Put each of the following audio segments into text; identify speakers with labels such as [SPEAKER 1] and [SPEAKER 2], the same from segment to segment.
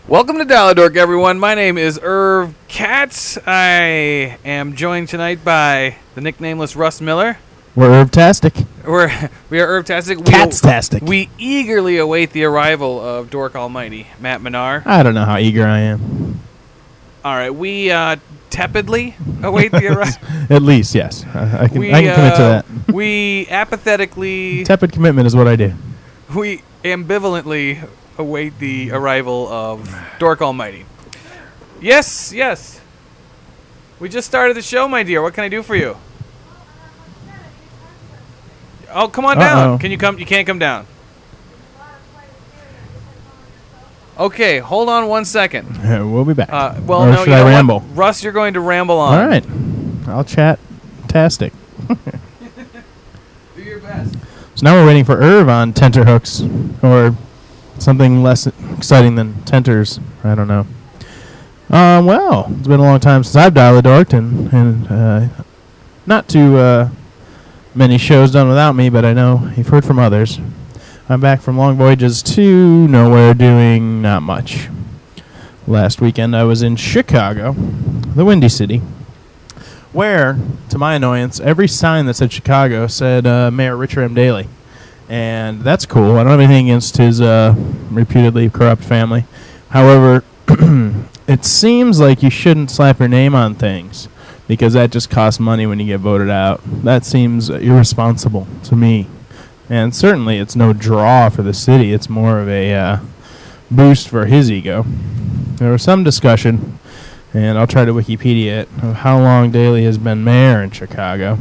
[SPEAKER 1] Welcome to Daladork, everyone. My name is Irv Katz. I am joined tonight by the nicknameless Russ Miller.
[SPEAKER 2] We're Irv-tastic.
[SPEAKER 1] We are Irv-tastic.
[SPEAKER 2] Cats-tastic.
[SPEAKER 1] We eagerly await the arrival of Dork Almighty, Matt Minar.
[SPEAKER 2] I don't know how eager I am.
[SPEAKER 1] All right, we tepidly await the arrival.
[SPEAKER 2] At least, yes. I can commit to that.
[SPEAKER 1] We apathetically...
[SPEAKER 2] Tepid commitment is what I do.
[SPEAKER 1] We ambivalently await the arrival of Dork Almighty. Yes, yes. We just started the show, my dear. What can I do for you? Oh, come on down. Can you come? You can't come down. Okay, hold on 1 second.
[SPEAKER 2] We'll be back.
[SPEAKER 1] Well,
[SPEAKER 2] or
[SPEAKER 1] no,
[SPEAKER 2] should I ramble?
[SPEAKER 1] Russ, you're going to ramble on.
[SPEAKER 2] All right. I'll chat-tastic.
[SPEAKER 1] Do your best.
[SPEAKER 2] So now we're waiting for Irv on tenterhooks, or something less exciting than tenters. I don't know. Well, it's been a long time since I've Daladorked, and not too many shows done without me, but I know you've heard from others. I'm back from long voyages to nowhere, doing not much. Last weekend I was in Chicago, the Windy City, where, to my annoyance, every sign that said Chicago said Mayor Richard M. Daley. And that's cool. I don't have anything against his reputedly corrupt family. However, it seems like you shouldn't slap your name on things, because that just costs money when you get voted out. That seems irresponsible to me. And certainly it's no draw for the city. It's more of a boost for his ego. There was some discussion, and I'll try to Wikipedia it, of how long Daley has been mayor in Chicago.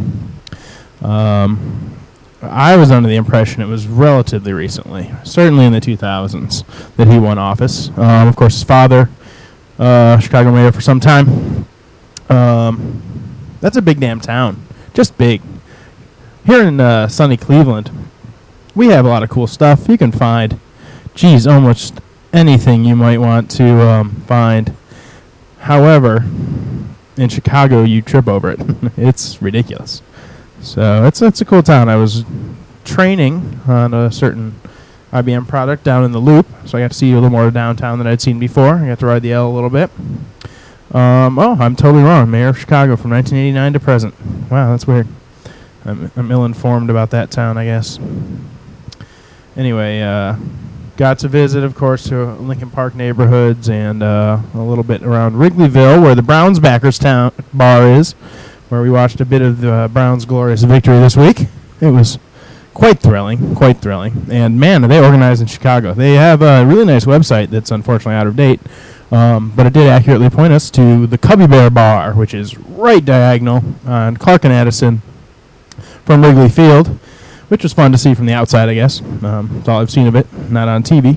[SPEAKER 2] I was under the impression it was relatively recently, certainly in the 2000s, that he won office. Of course, his father, Chicago mayor for some time. That's a big damn town. Just big. Here in sunny Cleveland, we have a lot of cool stuff. You can find, almost anything you might want to find. However, in Chicago, you trip over it. It's ridiculous. So it's a cool town. I was training on a certain IBM product down in the Loop, so I got to see a little more of downtown than I'd seen before. I got to ride the L a little bit. I'm totally wrong. Mayor of Chicago from 1989 to present. Wow, that's weird. I'm ill-informed about that town, I guess. Anyway, got to visit, of course, to Lincoln Park neighborhoods and a little bit around Wrigleyville, where the Browns backers town bar is, where we watched a bit of the Browns' glorious victory this week. It was quite thrilling. And, man, are they organized in Chicago. They have a really nice website that's unfortunately out of date, but it did accurately point us to the Cubby Bear Bar, which is right diagonal on Clark and Addison from Wrigley Field, which was fun to see from the outside, I guess. That's all I've seen of it, not on TV.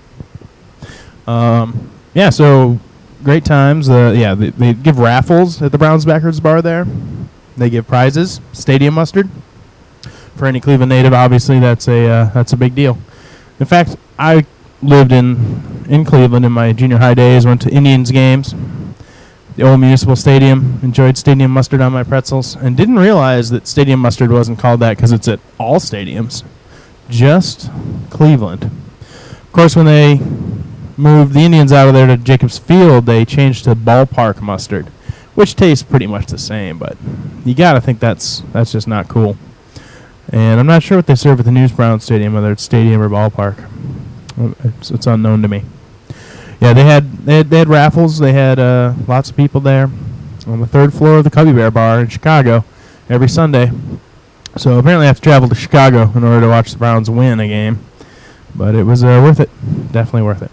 [SPEAKER 2] So great times. They give raffles at the Browns backers bar there. They give prizes, stadium mustard. For any Cleveland native, obviously, that's a big deal. In fact, I lived in Cleveland in my junior high days, went to Indians games, the old municipal stadium, enjoyed stadium mustard on my pretzels, and didn't realize that stadium mustard wasn't called that because it's at all stadiums, just Cleveland. Of course, when they moved the Indians out of there to Jacobs Field, they changed to ballpark mustard, which tastes pretty much the same, but you got to think that's just not cool. And I'm not sure what they serve at the News Brown Stadium, whether it's stadium or ballpark. It's unknown to me. Yeah, they had raffles. They had lots of people there on the third floor of the Cubby Bear Bar in Chicago every Sunday. So apparently I have to travel to Chicago in order to watch the Browns win a game. But it was worth it. Definitely worth it.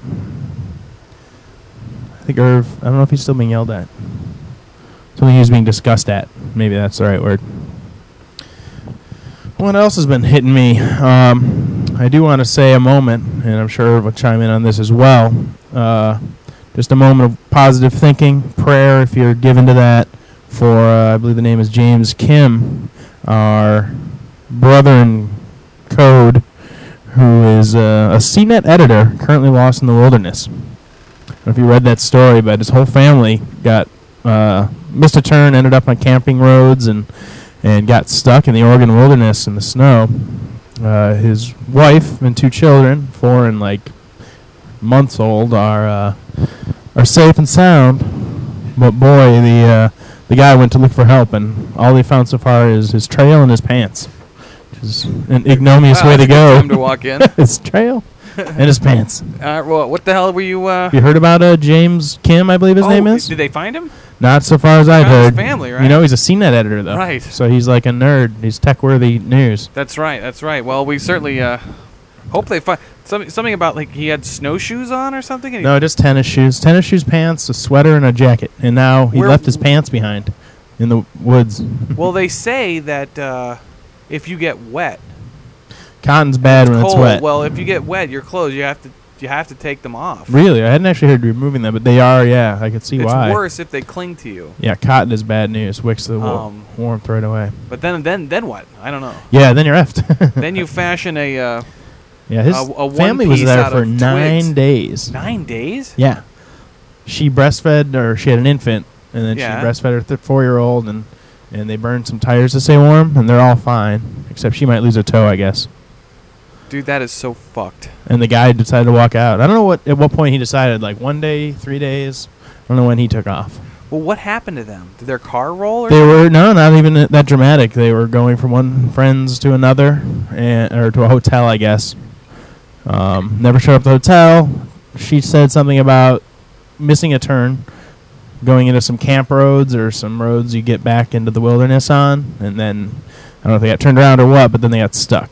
[SPEAKER 2] I think Irv, I don't know if he's still being yelled at. Something he was being discussed at. Maybe that's the right word. What else has been hitting me? I do want to say a moment, and I'm sure Irv will chime in on this as well. Just a moment of positive thinking, prayer, if you're given to that, for, I believe the name is James Kim, our brother in code, who is a CNET editor, currently lost in the wilderness. I don't know if you read that story, but his whole family got missed a turn, ended up on camping roads, and got stuck in the Oregon wilderness in the snow. His wife and two children, 4 and months old are safe and sound. But boy, the guy went to look for help, and all he found so far is his trail and his pants, which is an ignominious way to go.
[SPEAKER 1] Time to walk in.
[SPEAKER 2] His trail and his pants.
[SPEAKER 1] Well, what the hell were you?
[SPEAKER 2] You heard about James Kim, I believe his name is?
[SPEAKER 1] Did they find him?
[SPEAKER 2] Not so far as I've
[SPEAKER 1] Found his
[SPEAKER 2] heard.
[SPEAKER 1] family, right?
[SPEAKER 2] You know, he's a CNET editor, though.
[SPEAKER 1] Right.
[SPEAKER 2] So he's like a nerd. He's tech-worthy news.
[SPEAKER 1] That's right. That's right. Well, we certainly hope they find something about like he had snowshoes on or something. And
[SPEAKER 2] No, just tennis shoes, pants, a sweater, and a jacket. And now he left his pants behind in the woods.
[SPEAKER 1] Well, they say that if you get wet,
[SPEAKER 2] Cotton's bad when
[SPEAKER 1] cold.
[SPEAKER 2] it's wet.
[SPEAKER 1] Well, if you get wet, your clothes you have to take them off.
[SPEAKER 2] Really? I hadn't actually heard removing them, but they are, yeah. I could see why.
[SPEAKER 1] It's worse if they cling to you.
[SPEAKER 2] Yeah, cotton is bad news. Wicks the warmth right away.
[SPEAKER 1] But then what? I don't know.
[SPEAKER 2] Yeah, then you're effed.
[SPEAKER 1] Then you fashion a
[SPEAKER 2] yeah, his
[SPEAKER 1] a
[SPEAKER 2] family was
[SPEAKER 1] one-piece
[SPEAKER 2] there
[SPEAKER 1] out
[SPEAKER 2] for
[SPEAKER 1] of
[SPEAKER 2] 9
[SPEAKER 1] twigs.
[SPEAKER 2] days.
[SPEAKER 1] 9 days?
[SPEAKER 2] Yeah. She breastfed, or she had an infant, and then
[SPEAKER 1] Yeah.
[SPEAKER 2] she breastfed her 4-year-old, and they burned some tires to stay warm, and they're all fine, except she might lose a toe, I guess.
[SPEAKER 1] Dude, that is so fucked.
[SPEAKER 2] And the guy decided to walk out. I don't know at what point he decided, like 1 day, 3 days. I don't know when he took off.
[SPEAKER 1] Well, what happened to them? Did their car roll? Or
[SPEAKER 2] They were not even that dramatic. They were going from one friend's to another, or to a hotel, I guess. Never showed up at the hotel. She said something about missing a turn, going into some camp roads or some roads you get back into the wilderness on, and then I don't know if they got turned around or what, but then they got stuck.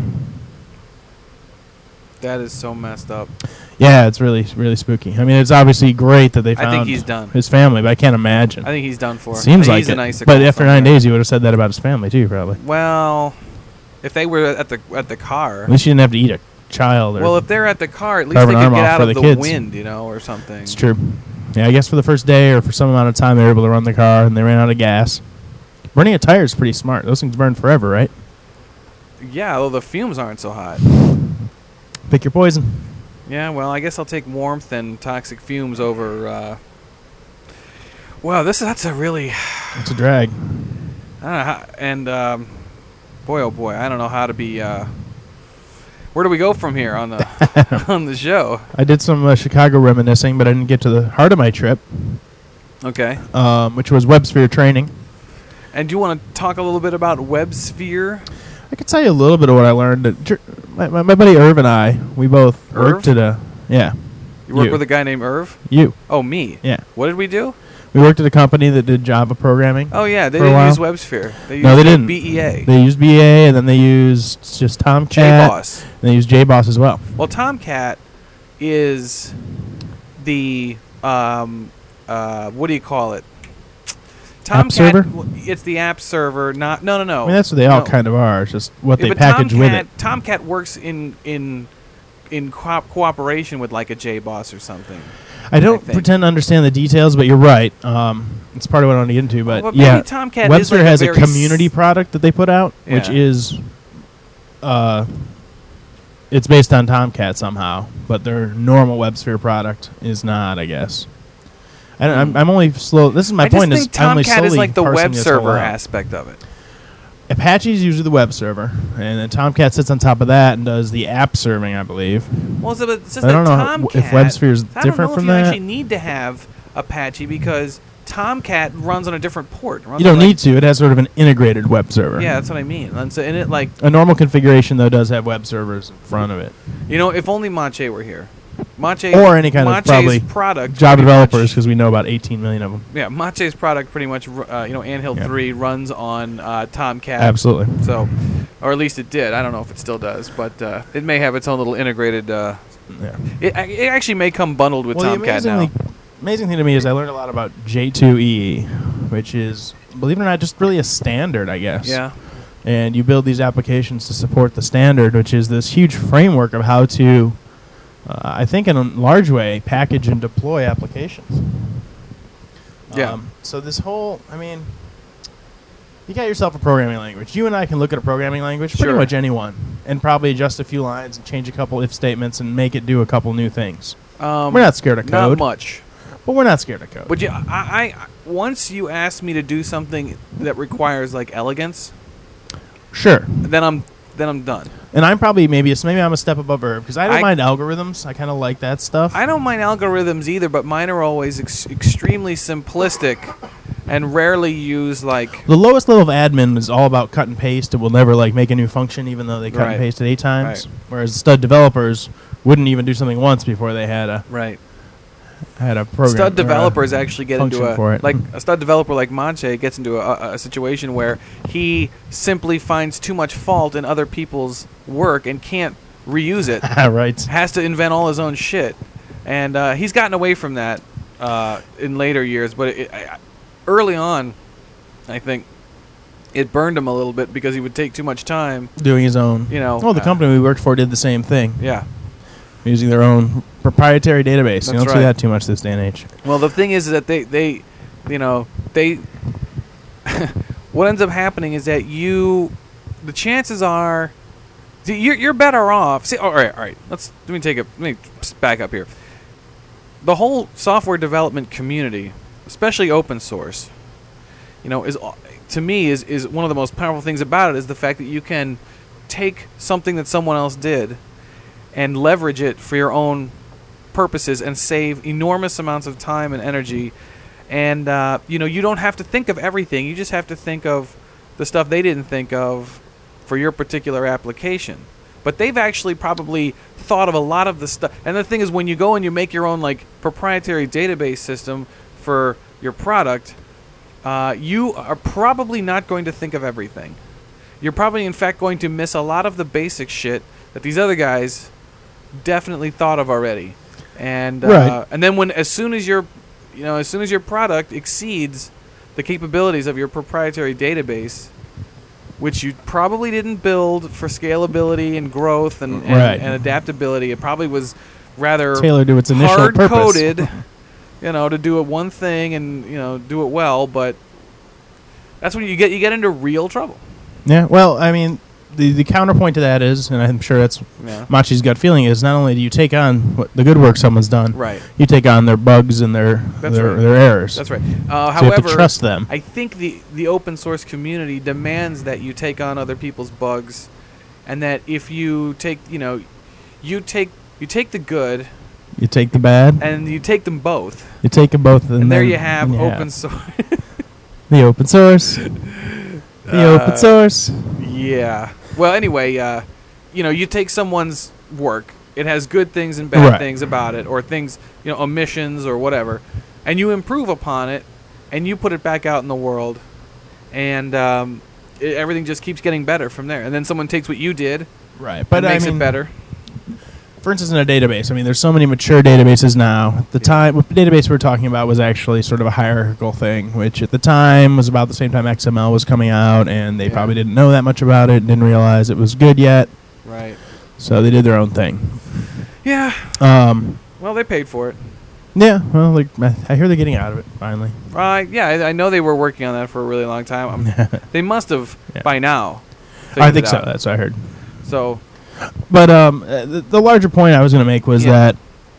[SPEAKER 1] That is so messed up.
[SPEAKER 2] Yeah, it's really, really spooky. I mean, it's obviously great that they found
[SPEAKER 1] I think he's done.
[SPEAKER 2] his family, but I can't imagine.
[SPEAKER 1] I think he's done for.
[SPEAKER 2] Seems like
[SPEAKER 1] he's
[SPEAKER 2] it.
[SPEAKER 1] an icicle
[SPEAKER 2] But after 9
[SPEAKER 1] somewhere.
[SPEAKER 2] days, you would have said that about his family too, probably.
[SPEAKER 1] Well, if they were at the car.
[SPEAKER 2] At least you didn't have to eat a child. Or
[SPEAKER 1] Well, if they're at the car, at least
[SPEAKER 2] carve
[SPEAKER 1] they
[SPEAKER 2] an
[SPEAKER 1] could
[SPEAKER 2] arm
[SPEAKER 1] get
[SPEAKER 2] off
[SPEAKER 1] out
[SPEAKER 2] for
[SPEAKER 1] of
[SPEAKER 2] the
[SPEAKER 1] the
[SPEAKER 2] kids.
[SPEAKER 1] wind, or something.
[SPEAKER 2] It's true. Yeah, I guess for the first day or for some amount of time, they were able to run the car, and they ran out of gas. Burning a tire is pretty smart. Those things burn forever, right?
[SPEAKER 1] Yeah, well, the fumes aren't so hot.
[SPEAKER 2] Pick your poison.
[SPEAKER 1] Yeah, well, I guess I'll take warmth and toxic fumes over. Wow, that's a really.
[SPEAKER 2] It's a drag.
[SPEAKER 1] I don't know how, and boy, oh boy, I don't know how to be. Where do we go from here on the on the show?
[SPEAKER 2] I did some Chicago reminiscing, but I didn't get to the heart of my trip,
[SPEAKER 1] Okay.
[SPEAKER 2] which was WebSphere training.
[SPEAKER 1] And do you want to talk a little bit about WebSphere?
[SPEAKER 2] I could tell you a little bit of what I learned. My buddy Irv and I, we both worked at a... Yeah.
[SPEAKER 1] You work with a guy named Irv?
[SPEAKER 2] You.
[SPEAKER 1] Oh, me?
[SPEAKER 2] Yeah.
[SPEAKER 1] What did we do?
[SPEAKER 2] We worked at a company that did Java programming.
[SPEAKER 1] Oh, yeah. They
[SPEAKER 2] For a
[SPEAKER 1] didn't
[SPEAKER 2] while.
[SPEAKER 1] use WebSphere. They used
[SPEAKER 2] No, they didn't.
[SPEAKER 1] BEA.
[SPEAKER 2] They used BA, and then they used just Tomcat.
[SPEAKER 1] JBoss.
[SPEAKER 2] And they used JBoss as well.
[SPEAKER 1] Well, Tomcat is the what do you call it?
[SPEAKER 2] App server?
[SPEAKER 1] It's the app server. No.
[SPEAKER 2] I mean, that's what they all kind of are. It's just what they
[SPEAKER 1] but
[SPEAKER 2] package with it.
[SPEAKER 1] Tomcat works in cooperation with like a JBoss or something.
[SPEAKER 2] I don't
[SPEAKER 1] think.
[SPEAKER 2] pretend to understand the details, but you're right. It's part of what I want to get into. But
[SPEAKER 1] Well,
[SPEAKER 2] yeah,
[SPEAKER 1] maybe Tomcat is
[SPEAKER 2] WebSphere
[SPEAKER 1] like
[SPEAKER 2] has a
[SPEAKER 1] very
[SPEAKER 2] community product that they put out, which
[SPEAKER 1] Yeah.
[SPEAKER 2] is, it's based on Tomcat somehow, but their normal WebSphere product is not, I guess. I'm only slow. This is my
[SPEAKER 1] I
[SPEAKER 2] point.
[SPEAKER 1] just think
[SPEAKER 2] Is I'm only
[SPEAKER 1] Tomcat is
[SPEAKER 2] slowly
[SPEAKER 1] like the
[SPEAKER 2] parsing
[SPEAKER 1] web
[SPEAKER 2] this whole
[SPEAKER 1] server
[SPEAKER 2] out.
[SPEAKER 1] aspect of it.
[SPEAKER 2] Apache is usually the web server, and then Tomcat sits on top of that and does the app serving, I believe.
[SPEAKER 1] Well, it's just
[SPEAKER 2] I don't
[SPEAKER 1] that
[SPEAKER 2] know
[SPEAKER 1] Tomcat,
[SPEAKER 2] if WebSphere is
[SPEAKER 1] I
[SPEAKER 2] different
[SPEAKER 1] don't know
[SPEAKER 2] from
[SPEAKER 1] if you
[SPEAKER 2] that.
[SPEAKER 1] actually need to have Apache because Tomcat runs on a different port.
[SPEAKER 2] You don't need to. It has sort of an integrated web server.
[SPEAKER 1] Yeah, that's what I mean. And so, it like
[SPEAKER 2] A normal configuration, though, does have web servers in front of it.
[SPEAKER 1] if only Mache were here. Mache
[SPEAKER 2] Or any kind of
[SPEAKER 1] Mache's
[SPEAKER 2] probably
[SPEAKER 1] product.
[SPEAKER 2] Java
[SPEAKER 1] pretty
[SPEAKER 2] developers,
[SPEAKER 1] much-
[SPEAKER 2] because we know about 18 million of them.
[SPEAKER 1] Yeah, Mache's product pretty much, Anthill
[SPEAKER 2] Yeah.
[SPEAKER 1] 3 runs on Tomcat.
[SPEAKER 2] Absolutely.
[SPEAKER 1] So, or at least it did. I don't know if it still does, but it may have its own little integrated.
[SPEAKER 2] Yeah.
[SPEAKER 1] It actually may come bundled with Tomcat now.
[SPEAKER 2] Amazing thing to me is I learned a lot about J2EE, which is, believe it or not, just really a standard, I guess.
[SPEAKER 1] Yeah.
[SPEAKER 2] And you build these applications to support the standard, which is this huge framework of how to, I think in a large way, package and deploy applications.
[SPEAKER 1] Yeah.
[SPEAKER 2] So this whole, you got yourself a programming language. You and I can look at a programming language, pretty
[SPEAKER 1] Sure.
[SPEAKER 2] much anyone, and probably adjust a few lines and change a couple if statements and make it do a couple new things. We're not scared of
[SPEAKER 1] Not
[SPEAKER 2] code.
[SPEAKER 1] much.
[SPEAKER 2] But we're not scared of code.
[SPEAKER 1] But I once you ask me to do something that requires like elegance,
[SPEAKER 2] Sure.
[SPEAKER 1] then then I'm done.
[SPEAKER 2] And I'm probably maybe I'm a step above her because I don't
[SPEAKER 1] I-
[SPEAKER 2] mind algorithms. I kind of like that stuff.
[SPEAKER 1] I don't mind algorithms either, but mine are always extremely simplistic and rarely use like.
[SPEAKER 2] The lowest level of admin is all about cut and paste. It will never like make a new function, even though they cut
[SPEAKER 1] Right.
[SPEAKER 2] and paste it 8 times.
[SPEAKER 1] Right.
[SPEAKER 2] Whereas stud developers wouldn't even do something once before they had a program.
[SPEAKER 1] Stud
[SPEAKER 2] or a
[SPEAKER 1] developers actually get into
[SPEAKER 2] function for it.
[SPEAKER 1] a stud developer like Manche gets into a situation where he simply finds too much fault in other people's work and can't reuse it.
[SPEAKER 2] Right.
[SPEAKER 1] Has to invent all his own shit, and he's gotten away from that in later years. But early on, I think it burned him a little bit because he would take too much time.
[SPEAKER 2] Doing his own.
[SPEAKER 1] Oh,
[SPEAKER 2] the company we worked for did the same thing.
[SPEAKER 1] Yeah.
[SPEAKER 2] Using their own proprietary database. You
[SPEAKER 1] That's
[SPEAKER 2] don't see
[SPEAKER 1] right.
[SPEAKER 2] that too much this day and age.
[SPEAKER 1] Well, the thing is that they what ends up happening is that the chances are, you're better off. See, all right. Let me back up here. The whole software development community, especially open source, is to me is one of the most powerful things about it is the fact that you can take something that someone else did and leverage it for your own purposes and save enormous amounts of time and energy. And you don't have to think of everything. You just have to think of the stuff they didn't think of for your particular application. But they've actually probably thought of a lot of the stuff. And the thing is, when you go and you make your own like proprietary database system for your product, you are probably not going to think of everything. You're probably, in fact, going to miss a lot of the basic shit that these other guys definitely thought of already. And
[SPEAKER 2] Right.
[SPEAKER 1] and then as soon as your product exceeds the capabilities of your proprietary database, which you probably didn't build for scalability and growth and
[SPEAKER 2] Right.
[SPEAKER 1] adaptability, it probably was rather
[SPEAKER 2] Tailored to its initial
[SPEAKER 1] hard
[SPEAKER 2] purpose.
[SPEAKER 1] coded, to do it one thing and do it well. But that's when you get into real trouble.
[SPEAKER 2] Yeah, well, I mean, the counterpoint to that is, and I'm sure that's
[SPEAKER 1] Yeah.
[SPEAKER 2] Machi's gut feeling is, not only do you take on the good work someone's done,
[SPEAKER 1] Right.
[SPEAKER 2] you take on their bugs and their
[SPEAKER 1] That's right.
[SPEAKER 2] their errors.
[SPEAKER 1] That's right.
[SPEAKER 2] So you have
[SPEAKER 1] However,
[SPEAKER 2] to trust them.
[SPEAKER 1] I think the open source community demands that you take on other people's bugs, and that if you take you take the good
[SPEAKER 2] You take the bad,
[SPEAKER 1] and you take them both,
[SPEAKER 2] you take them both,
[SPEAKER 1] and there
[SPEAKER 2] then
[SPEAKER 1] you have
[SPEAKER 2] you
[SPEAKER 1] open source.
[SPEAKER 2] the open source. The open source.
[SPEAKER 1] Yeah. Well, anyway, you take someone's work. It has good things and bad
[SPEAKER 2] Right.
[SPEAKER 1] things about it, or things, omissions or whatever, and you improve upon it, and you put it back out in the world, and everything just keeps getting better from there. And then someone takes what you did
[SPEAKER 2] Right, but
[SPEAKER 1] and makes
[SPEAKER 2] I mean,
[SPEAKER 1] it better.
[SPEAKER 2] For instance, in a database, I mean, there's so many mature databases now. At the time, what the database we're talking about was actually sort of a hierarchical thing, which at the time was about the same time XML was coming out, and they
[SPEAKER 1] Yeah.
[SPEAKER 2] probably didn't know that much about it, didn't realize it was good yet,
[SPEAKER 1] Right.
[SPEAKER 2] so they did their own thing.
[SPEAKER 1] Yeah.
[SPEAKER 2] Um,
[SPEAKER 1] Well, they paid for it.
[SPEAKER 2] yeah, well, I hear they're getting out of it finally.
[SPEAKER 1] Yeah, I know they were working on that for a really long time. They must have
[SPEAKER 2] Yeah.
[SPEAKER 1] by now.
[SPEAKER 2] I
[SPEAKER 1] figured
[SPEAKER 2] think
[SPEAKER 1] it
[SPEAKER 2] so.
[SPEAKER 1] out.
[SPEAKER 2] That's what I heard.
[SPEAKER 1] So.
[SPEAKER 2] But the larger point I was going to make was
[SPEAKER 1] Yeah.
[SPEAKER 2] that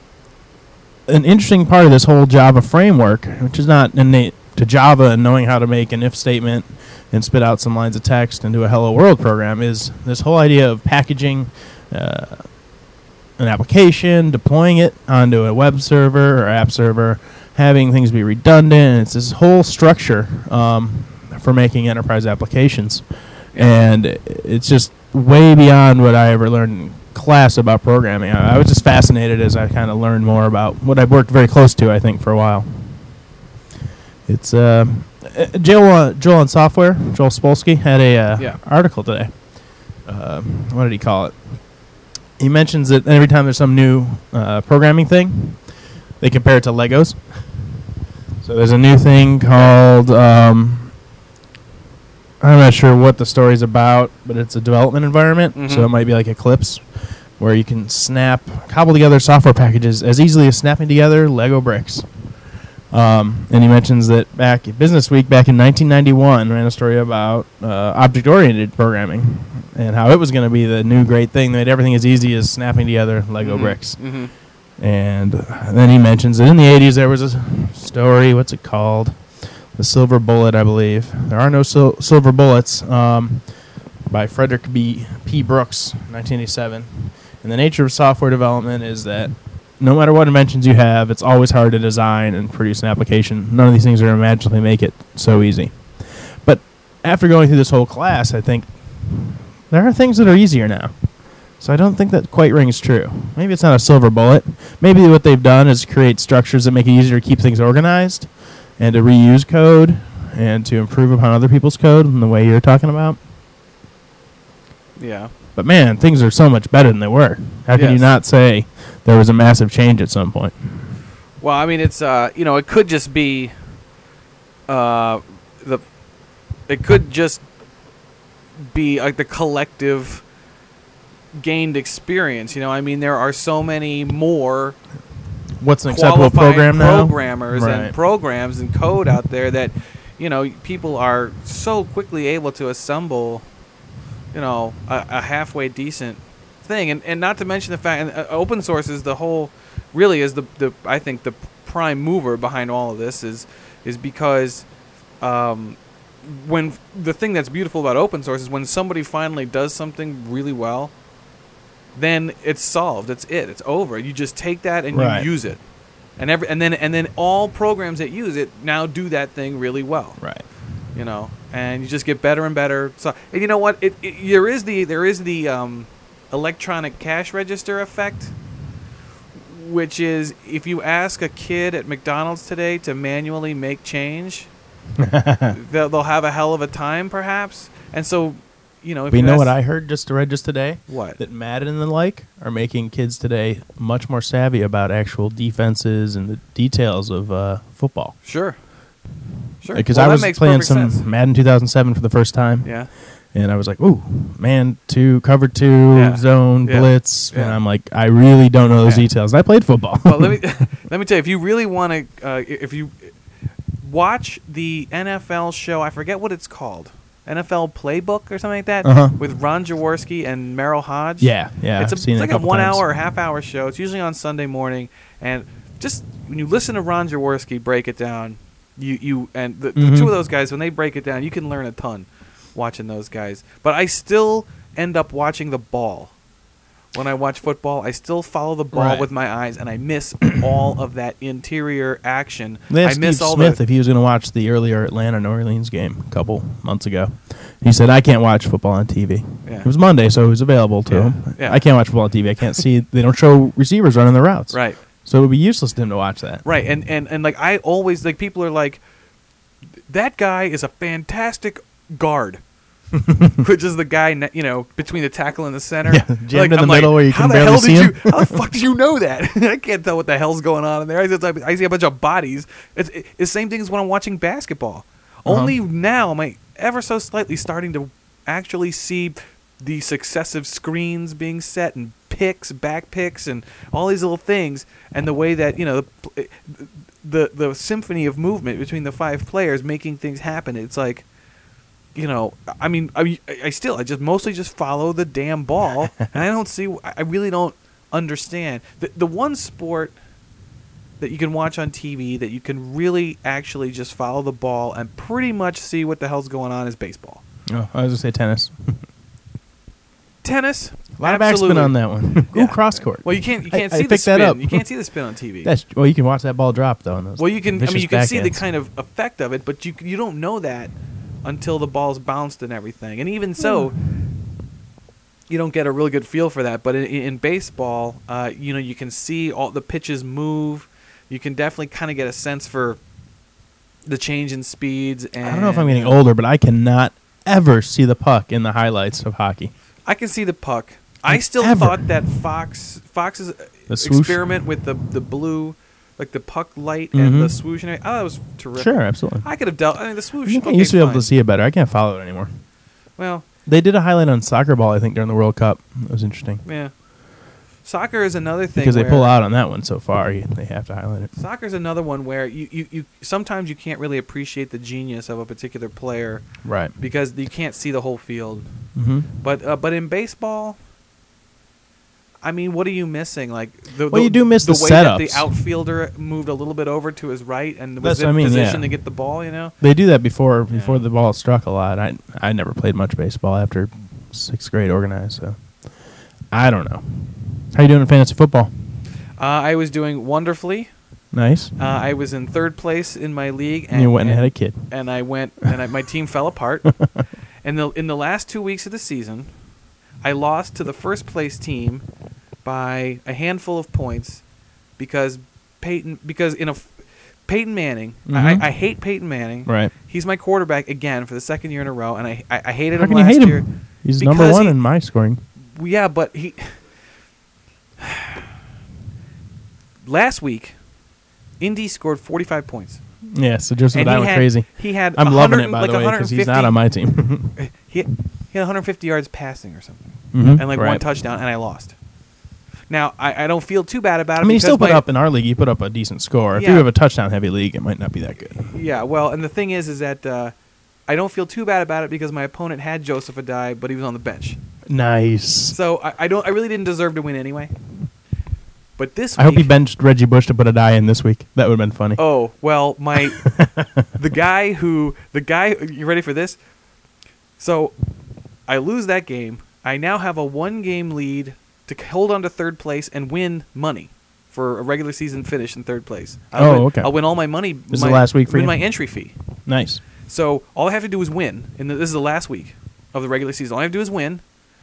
[SPEAKER 2] an interesting part of this whole Java framework, which is not innate to Java and knowing how to make an if statement and spit out some lines of text and do a hello world program, is this whole idea of packaging an application, deploying it onto a web server or app server, having things be redundant. It's this whole structure for making enterprise applications. And it's just way beyond what I ever learned in class about programming. I was just fascinated as I kind of learned more about what I've worked very close to, I think, for a while. It's Joel on Software, Joel Spolsky, had a article today. What did he call it? He mentions that every time there's some new programming thing, they compare it to Legos. So there's a new thing called... I'm not sure what the story's about, but it's a development environment, so it might be like Eclipse, where you can cobble together software packages as easily as snapping together Lego bricks. And he mentions that back at Business Week, back in 1991, ran a story about object-oriented programming and how it was going to be the new great thing, that made everything as easy as snapping together Lego bricks. And then he mentions that in the 80s there was a story, what's it called? The Silver Bullet, I believe. There are no silver bullets. by Frederick P. Brooks, 1987. And the nature of software development is that no matter what inventions you have, it's always hard to design and produce an application. None of these things are going to magically make it so easy. But after going through this whole class, I think there are things that are easier now. So I don't think that quite rings true. Maybe it's not a silver bullet. Maybe what they've done is create structures that make it easier to keep things organized and to reuse code and to improve upon other people's code in the way you're talking about.
[SPEAKER 1] Yeah.
[SPEAKER 2] But man, things are so much better than they were. How can you not say there was a massive change at some point?
[SPEAKER 1] Well, I mean, it's it could just be it could just be like the collective gained experience. I mean, there are so many more
[SPEAKER 2] what's an acceptable program now?
[SPEAKER 1] Programmers and programs and code out there that people are so quickly able to assemble a halfway decent thing, and not to mention the fact open source is the I think the prime mover behind all of this is because when the thing that's beautiful about open source is when somebody finally does something really well, then it's solved. It's over. You just take that and you use it, and then all programs that use it now do that thing really well.
[SPEAKER 2] Right.
[SPEAKER 1] And you just get better and better. So, and you know what? There is the electronic cash register effect, which is if you ask a kid at McDonald's today to manually make change, they'll have a hell of a time, perhaps. And so, if
[SPEAKER 2] you know what I heard just today?
[SPEAKER 1] What?
[SPEAKER 2] That Madden and the like are making kids today much more savvy about actual defenses and the details of football.
[SPEAKER 1] Sure.
[SPEAKER 2] Because I was playing some Madden 2007 for the first time.
[SPEAKER 1] Yeah.
[SPEAKER 2] And I was like, ooh, man, cover two, zone, blitz.
[SPEAKER 1] Yeah.
[SPEAKER 2] And I'm like, I really don't know those details. And I played football.
[SPEAKER 1] Well, let me tell you, if you really want to, if you watch the NFL show, I forget what it's called, NFL Playbook or something like that, with Ron Jaworski and Merrill Hodge.
[SPEAKER 2] Yeah.
[SPEAKER 1] It's like a 1 hour or half hour show. It's usually on Sunday morning, and just when you listen to Ron Jaworski break it down, you and the two of those guys, when they break it down, you can learn a ton watching those guys. But I still end up watching the ball. When I watch football, I still follow the ball with my eyes, and I miss all of that interior action.
[SPEAKER 2] They asked Steve Smith if he was going to watch the earlier Atlanta-New Orleans game a couple months ago. He said, I can't watch football on TV. Yeah. It was Monday, so it was available to him. Yeah. I can't watch football on TV. I can't see. They don't show receivers running the routes.
[SPEAKER 1] Right.
[SPEAKER 2] So it would be useless to him to watch that.
[SPEAKER 1] Right, and like I always, like, people are like, that guy is a fantastic guard. Which is the guy, between the tackle and the center. Yeah,
[SPEAKER 2] jammed in the middle where you can barely see him.
[SPEAKER 1] How the fuck did you know that? I can't tell what the hell's going on in there. I see a bunch of bodies. It's the same thing as when I'm watching basketball. Only now am I ever so slightly starting to actually see the successive screens being set and picks, back picks, and all these little things, and the way that the symphony of movement between the five players making things happen. It's like, I just mostly just follow the damn ball, and I really don't understand the one sport that you can watch on TV that you can really actually just follow the ball and pretty much see what the hell's going on is baseball.
[SPEAKER 2] Oh, I was gonna say tennis.
[SPEAKER 1] Tennis,
[SPEAKER 2] a lot of backspin on that one. Ooh, cross court.
[SPEAKER 1] Well, you can't see the spin. You can't see the spin on TV.
[SPEAKER 2] You can watch that ball drop though.
[SPEAKER 1] You can see the kind of effect of it, but you don't know that until the ball's bounced and everything. And even so, you don't get a really good feel for that. But in baseball, you can see all the pitches move. You can definitely kind of get a sense for the change in speeds. And
[SPEAKER 2] I don't know if I'm getting older, but I cannot ever see the puck in the highlights of hockey.
[SPEAKER 1] I can see the puck. I still thought that Fox's experiment with the blue, like the puck light and the swoosh, and that was terrific.
[SPEAKER 2] Sure, absolutely.
[SPEAKER 1] I could have dealt. I mean, the swoosh.
[SPEAKER 2] I used to be able to see it better. I can't follow it anymore.
[SPEAKER 1] Well,
[SPEAKER 2] they did a highlight on soccer ball, I think, during the World Cup. It was interesting.
[SPEAKER 1] Yeah. Soccer is another thing
[SPEAKER 2] because they pull out on that one so far. They have to highlight it.
[SPEAKER 1] Soccer is another one where you sometimes you can't really appreciate the genius of a particular player,
[SPEAKER 2] right?
[SPEAKER 1] Because you can't see the whole field.
[SPEAKER 2] Mm-hmm.
[SPEAKER 1] But in baseball, I mean, what are you missing? Like
[SPEAKER 2] you do miss the
[SPEAKER 1] way
[SPEAKER 2] setups.
[SPEAKER 1] That the outfielder moved a little bit over to his right and was in position to get the ball.
[SPEAKER 2] They do that before the ball struck a lot. I never played much baseball after 6th grade organized. So I don't know. How you doing in fantasy football?
[SPEAKER 1] I was doing wonderfully.
[SPEAKER 2] Nice.
[SPEAKER 1] I was in 3rd place in my league, and
[SPEAKER 2] you went and had a kid.
[SPEAKER 1] And my team fell apart. And in the last 2 weeks of the season, I lost to the 1st place team by a handful of points because Peyton Manning.
[SPEAKER 2] Mhm.
[SPEAKER 1] I hate Peyton Manning.
[SPEAKER 2] Right.
[SPEAKER 1] He's my quarterback again for the 2nd year in a row, and I hated
[SPEAKER 2] How
[SPEAKER 1] him
[SPEAKER 2] can you
[SPEAKER 1] last
[SPEAKER 2] hate
[SPEAKER 1] year.
[SPEAKER 2] him? He's
[SPEAKER 1] because
[SPEAKER 2] number 1 in my scoring.
[SPEAKER 1] Yeah, but he last week, Indy scored 45 points.
[SPEAKER 2] Yeah, so Joseph
[SPEAKER 1] And
[SPEAKER 2] and I
[SPEAKER 1] he
[SPEAKER 2] went
[SPEAKER 1] had-
[SPEAKER 2] crazy.
[SPEAKER 1] He had
[SPEAKER 2] I'm loving
[SPEAKER 1] 100
[SPEAKER 2] it, by
[SPEAKER 1] like
[SPEAKER 2] the way, because he's not
[SPEAKER 1] 150
[SPEAKER 2] on my team.
[SPEAKER 1] He had 150 yards passing or something,
[SPEAKER 2] Mhm,
[SPEAKER 1] and like
[SPEAKER 2] right.
[SPEAKER 1] one touchdown, and I lost. Now I don't feel too bad about it.
[SPEAKER 2] I mean, he
[SPEAKER 1] because
[SPEAKER 2] still put
[SPEAKER 1] my-
[SPEAKER 2] up in our league. He put up a decent score. If
[SPEAKER 1] Yeah.
[SPEAKER 2] you have a touchdown-heavy league, it might not be that good.
[SPEAKER 1] Yeah, well, and the thing is that I don't feel too bad about it because my opponent had Joseph Adai, but he was on the bench.
[SPEAKER 2] Nice.
[SPEAKER 1] So I really didn't deserve to win anyway. But this
[SPEAKER 2] I hope he
[SPEAKER 1] week-
[SPEAKER 2] benched Reggie Bush to put a die in this week. That would have been funny.
[SPEAKER 1] Oh, well, the guy, you ready for this? So I lose that game. I now have a 1-game lead to hold on to 3rd place and win money for a regular season finish in 3rd place.
[SPEAKER 2] Okay.
[SPEAKER 1] I'll win all my money.
[SPEAKER 2] This is the last week for
[SPEAKER 1] win
[SPEAKER 2] you?
[SPEAKER 1] my entry fee.
[SPEAKER 2] Nice.
[SPEAKER 1] So all I have to do is win, and this is the last week of the regular season. All I have to do is win,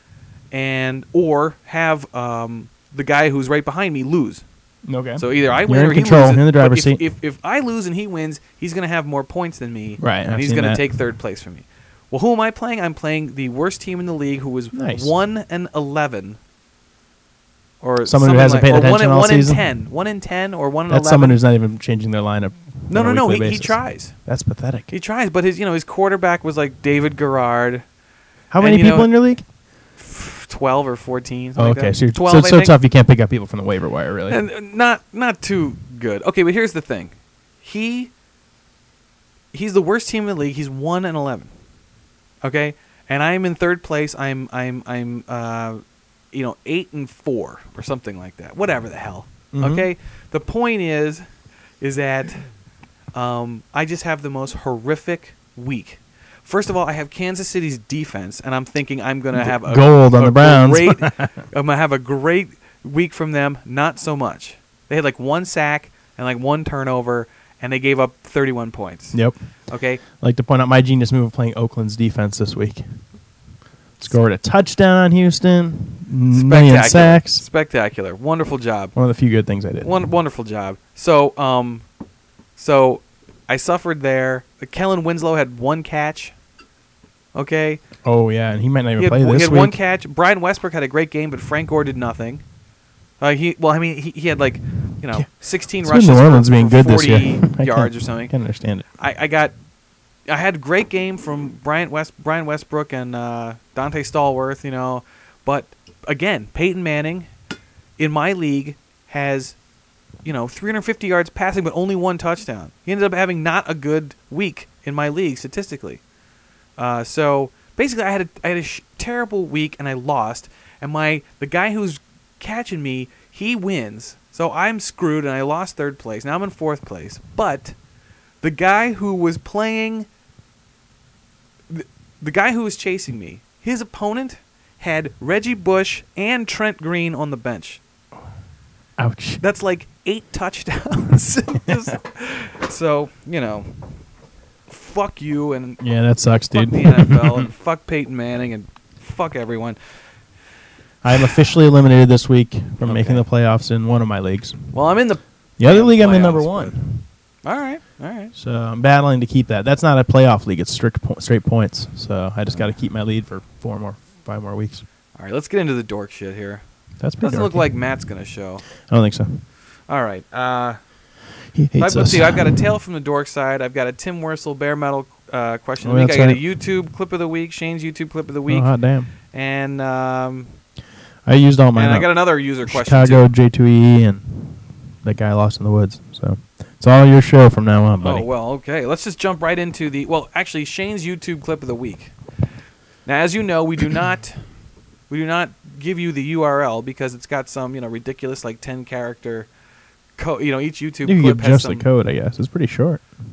[SPEAKER 1] or have the guy who's right behind me lose.
[SPEAKER 2] Okay.
[SPEAKER 1] So either I
[SPEAKER 2] You're
[SPEAKER 1] win
[SPEAKER 2] in
[SPEAKER 1] or
[SPEAKER 2] control.
[SPEAKER 1] he loses.
[SPEAKER 2] You're in the driver's
[SPEAKER 1] But
[SPEAKER 2] seat.
[SPEAKER 1] If I lose and he wins, he's going to have more points than me.
[SPEAKER 2] Right,
[SPEAKER 1] And
[SPEAKER 2] I've
[SPEAKER 1] he's
[SPEAKER 2] seen
[SPEAKER 1] going to
[SPEAKER 2] that.
[SPEAKER 1] take 3rd place from me. Well, who am I playing? I'm playing the worst team in the league, who was
[SPEAKER 2] Nice.
[SPEAKER 1] 1-11, or
[SPEAKER 2] Someone who
[SPEAKER 1] something
[SPEAKER 2] hasn't paid
[SPEAKER 1] or
[SPEAKER 2] attention all
[SPEAKER 1] 1
[SPEAKER 2] season?
[SPEAKER 1] 1 in 10, or 1-11.
[SPEAKER 2] That's someone who's not even changing their lineup.
[SPEAKER 1] no.
[SPEAKER 2] on a weekly
[SPEAKER 1] He
[SPEAKER 2] basis.
[SPEAKER 1] tries.
[SPEAKER 2] That's pathetic.
[SPEAKER 1] He tries, but his quarterback was like David Garrard,
[SPEAKER 2] How
[SPEAKER 1] and
[SPEAKER 2] many
[SPEAKER 1] you know-
[SPEAKER 2] people in your league?
[SPEAKER 1] 12 or 14.
[SPEAKER 2] Oh,
[SPEAKER 1] something like
[SPEAKER 2] okay.
[SPEAKER 1] that.
[SPEAKER 2] So,
[SPEAKER 1] 12,
[SPEAKER 2] so
[SPEAKER 1] I
[SPEAKER 2] it's so
[SPEAKER 1] think.
[SPEAKER 2] tough you can't pick up people from the waiver wire, really.
[SPEAKER 1] And not too good. Okay, but here's the thing. He's the worst team in the league. He's 1-11. Okay? And I'm in 3rd place. I'm 8-4 or something like that. Whatever the hell.
[SPEAKER 2] Mhm.
[SPEAKER 1] Okay? The point is that I just have the most horrific week. First of all, I have Kansas City's defense, and I'm thinking I'm going to have a
[SPEAKER 2] Gold on the Browns.
[SPEAKER 1] I'm going to have a great week from them. Not so much. They had like 1 sack and like 1 turnover, and they gave up 31 points.
[SPEAKER 2] Yep.
[SPEAKER 1] Okay?
[SPEAKER 2] I'd like to point out my genius move of playing Oakland's defense this week. Scored a touchdown on Houston. Million sacks.
[SPEAKER 1] Spectacular. Wonderful job.
[SPEAKER 2] One of the few good things I did.
[SPEAKER 1] Wonderful job. So I suffered there. Kellen Winslow had 1 catch. Okay?
[SPEAKER 2] Oh, yeah, and he might not even
[SPEAKER 1] He
[SPEAKER 2] play
[SPEAKER 1] had
[SPEAKER 2] this week.
[SPEAKER 1] 1 catch. Brian Westbrook had a great game, but Frank Gore did nothing. He had like, 16
[SPEAKER 2] It's
[SPEAKER 1] rushes
[SPEAKER 2] New Orleans
[SPEAKER 1] for
[SPEAKER 2] being good
[SPEAKER 1] 40
[SPEAKER 2] this year.
[SPEAKER 1] yards
[SPEAKER 2] I
[SPEAKER 1] or something.
[SPEAKER 2] can't understand it.
[SPEAKER 1] I had a great game from Brian Westbrook and Dante Stallworth, but again, Peyton Manning in my league has 350 yards passing, but only 1 touchdown. He ended up having not a good week in my league statistically. So basically, I had a terrible week and I lost. And the guy who's catching me, he wins. So I'm screwed and I lost 3rd place. Now I'm in 4th place. But the guy who was playing, the guy who was chasing me, his opponent had Reggie Bush and Trent Green on the bench.
[SPEAKER 2] Ouch.
[SPEAKER 1] That's like 8 touchdowns. So, fuck you and
[SPEAKER 2] Yeah, that sucks,
[SPEAKER 1] fuck
[SPEAKER 2] dude.
[SPEAKER 1] the NFL and fuck Peyton Manning and fuck everyone.
[SPEAKER 2] I am officially eliminated this week from
[SPEAKER 1] Okay.
[SPEAKER 2] making the playoffs in one of my leagues.
[SPEAKER 1] Well, I'm in the
[SPEAKER 2] The other league, I'm in
[SPEAKER 1] playoffs,
[SPEAKER 2] number
[SPEAKER 1] but-
[SPEAKER 2] 1.
[SPEAKER 1] All right.
[SPEAKER 2] So I'm battling to keep that. That's not a playoff league. It's straight points. So I just got to keep my lead for 5 more weeks.
[SPEAKER 1] All right, let's get into the dork shit here.
[SPEAKER 2] That's pretty
[SPEAKER 1] Doesn't look
[SPEAKER 2] dorky.
[SPEAKER 1] like Matt's going to show.
[SPEAKER 2] I don't think so.
[SPEAKER 1] All right.
[SPEAKER 2] He hates
[SPEAKER 1] Let's
[SPEAKER 2] us.
[SPEAKER 1] see. I've got a tale from the dork side. I've got a Tim Worsel bare metal question of
[SPEAKER 2] Oh,
[SPEAKER 1] the week. I
[SPEAKER 2] that's
[SPEAKER 1] got
[SPEAKER 2] right.
[SPEAKER 1] a YouTube clip of the week, Shane's YouTube clip of the
[SPEAKER 2] Oh,
[SPEAKER 1] week,
[SPEAKER 2] hot damn.
[SPEAKER 1] and
[SPEAKER 2] I used all mine
[SPEAKER 1] I
[SPEAKER 2] up.
[SPEAKER 1] got another user question
[SPEAKER 2] Chicago,
[SPEAKER 1] too.
[SPEAKER 2] J2E, and that guy lost in the woods. So it's all your show from now on, buddy.
[SPEAKER 1] Oh, well, okay. Let's just jump right into actually, Shane's YouTube clip of the week. Now, as you know, we do not give you the URL because it's got some, ridiculous, like 10-character code. Each YouTube
[SPEAKER 2] You can
[SPEAKER 1] clip
[SPEAKER 2] give
[SPEAKER 1] has
[SPEAKER 2] just
[SPEAKER 1] some.
[SPEAKER 2] the code, I guess. It's pretty short.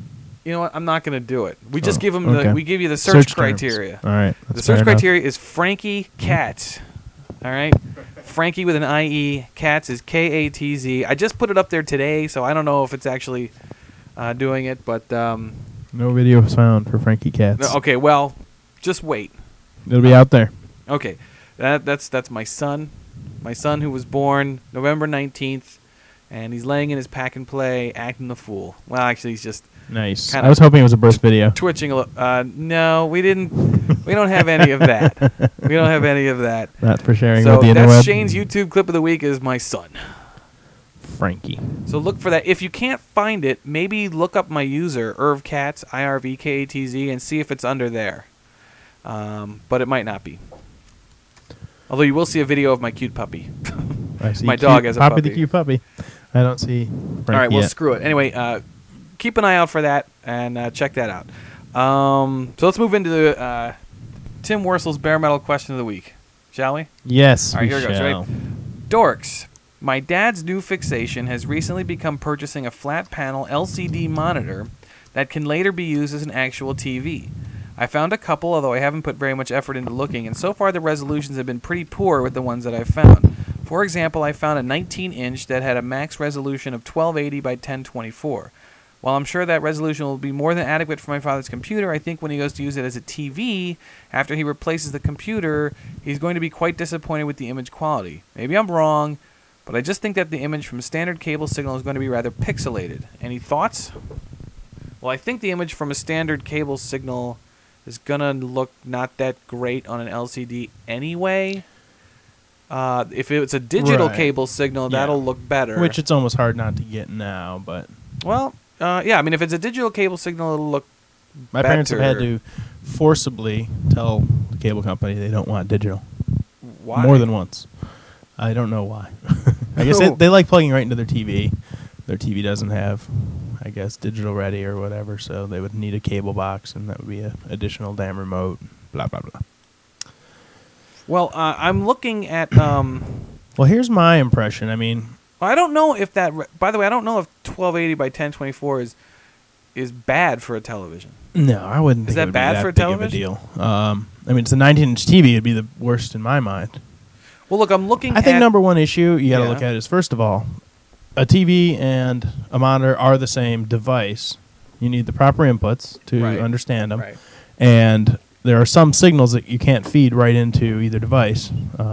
[SPEAKER 1] You know what? I'm not going to do it. We just give them
[SPEAKER 2] okay.
[SPEAKER 1] we give you the search
[SPEAKER 2] terms.
[SPEAKER 1] criteria.
[SPEAKER 2] All right.
[SPEAKER 1] The search criteria is Frankie Katz. All right? Frankie with an IE. Katz is Katz. I just put it up there today, so I don't know if it's actually doing it, but
[SPEAKER 2] no video was found for Frankie Katz.
[SPEAKER 1] okay, well, just wait.
[SPEAKER 2] It'll be out there.
[SPEAKER 1] Okay. That's my son. My son who was born November 19th, and he's laying in his pack and play acting the fool. Well, actually, he's just
[SPEAKER 2] Nice.
[SPEAKER 1] kinda
[SPEAKER 2] I was hoping it was a birth video.
[SPEAKER 1] twitching a little. No, we didn't. We don't have any of that. We don't have any of that.
[SPEAKER 2] Not for sharing
[SPEAKER 1] So
[SPEAKER 2] with the
[SPEAKER 1] that's
[SPEAKER 2] interweb.
[SPEAKER 1] Shane's YouTube clip of the week is my son.
[SPEAKER 2] Frankie.
[SPEAKER 1] So look for that. If you can't find it, maybe look up my user, IrvKatz, IRVKATZ, and see if it's under there. But it might not be. Although you will see a video of my cute puppy.
[SPEAKER 2] I see
[SPEAKER 1] My dog has a
[SPEAKER 2] Poppy
[SPEAKER 1] puppy.
[SPEAKER 2] the cute puppy. I don't see Frankie
[SPEAKER 1] All right, well,
[SPEAKER 2] yet.
[SPEAKER 1] screw it. Anyway, keep an eye out for that and check that out. So let's move into the Tim Worsel's bare metal question of the week, shall we?
[SPEAKER 2] Yes,
[SPEAKER 1] All right,
[SPEAKER 2] we
[SPEAKER 1] here it goes.
[SPEAKER 2] shall.
[SPEAKER 1] Right? Dorks. My dad's new fixation has recently become purchasing a flat panel LCD monitor that can later be used as an actual TV. I found a couple, although I haven't put very much effort into looking, and so far the resolutions have been pretty poor with the ones that I've found. For example, I found a 19-inch that had a max resolution of 1280 by 1024. While I'm sure that resolution will be more than adequate for my father's computer, I think when he goes to use it as a TV, after he replaces the computer, he's going to be quite disappointed with the image quality. Maybe I'm wrong, but I just think that the image from standard cable signal is going to be rather pixelated. Any thoughts? Well, I think the image from a standard cable signal is going to look not that great on an LCD anyway. If it's a digital
[SPEAKER 2] Right.
[SPEAKER 1] cable signal,
[SPEAKER 2] Yeah.
[SPEAKER 1] that'll look better.
[SPEAKER 2] Which it's almost hard not to get now, but
[SPEAKER 1] Well, yeah, I mean, if it's a digital cable signal, it'll look
[SPEAKER 2] my parents have had
[SPEAKER 1] better.
[SPEAKER 2] to forcibly tell the cable company they don't want digital.
[SPEAKER 1] Why?
[SPEAKER 2] More than once. I don't know why. I guess
[SPEAKER 1] No.
[SPEAKER 2] they like plugging right into their TV. Their TV doesn't have, I guess, digital ready or whatever, so they would need a cable box, and that would be an additional damn remote, blah, blah, blah.
[SPEAKER 1] Well, I'm looking at.
[SPEAKER 2] Well, here's my impression. I mean,
[SPEAKER 1] I don't know if that. By the way, I don't know if 1280 by 1024 is bad for a television.
[SPEAKER 2] no, I wouldn't
[SPEAKER 1] Is
[SPEAKER 2] think it
[SPEAKER 1] that
[SPEAKER 2] would
[SPEAKER 1] bad
[SPEAKER 2] be that
[SPEAKER 1] for a
[SPEAKER 2] big
[SPEAKER 1] television?
[SPEAKER 2] of a deal. I mean, it's a 19-inch TV. It'd be the worst in my mind.
[SPEAKER 1] Well, look, I'm looking.
[SPEAKER 2] I think
[SPEAKER 1] at,
[SPEAKER 2] number one issue you got to
[SPEAKER 1] Yeah.
[SPEAKER 2] look at is, first of all, a TV and a monitor are the same device. You need the proper inputs to
[SPEAKER 1] Right.
[SPEAKER 2] understand them.
[SPEAKER 1] Right.
[SPEAKER 2] And there are some signals that you can't feed right into either device.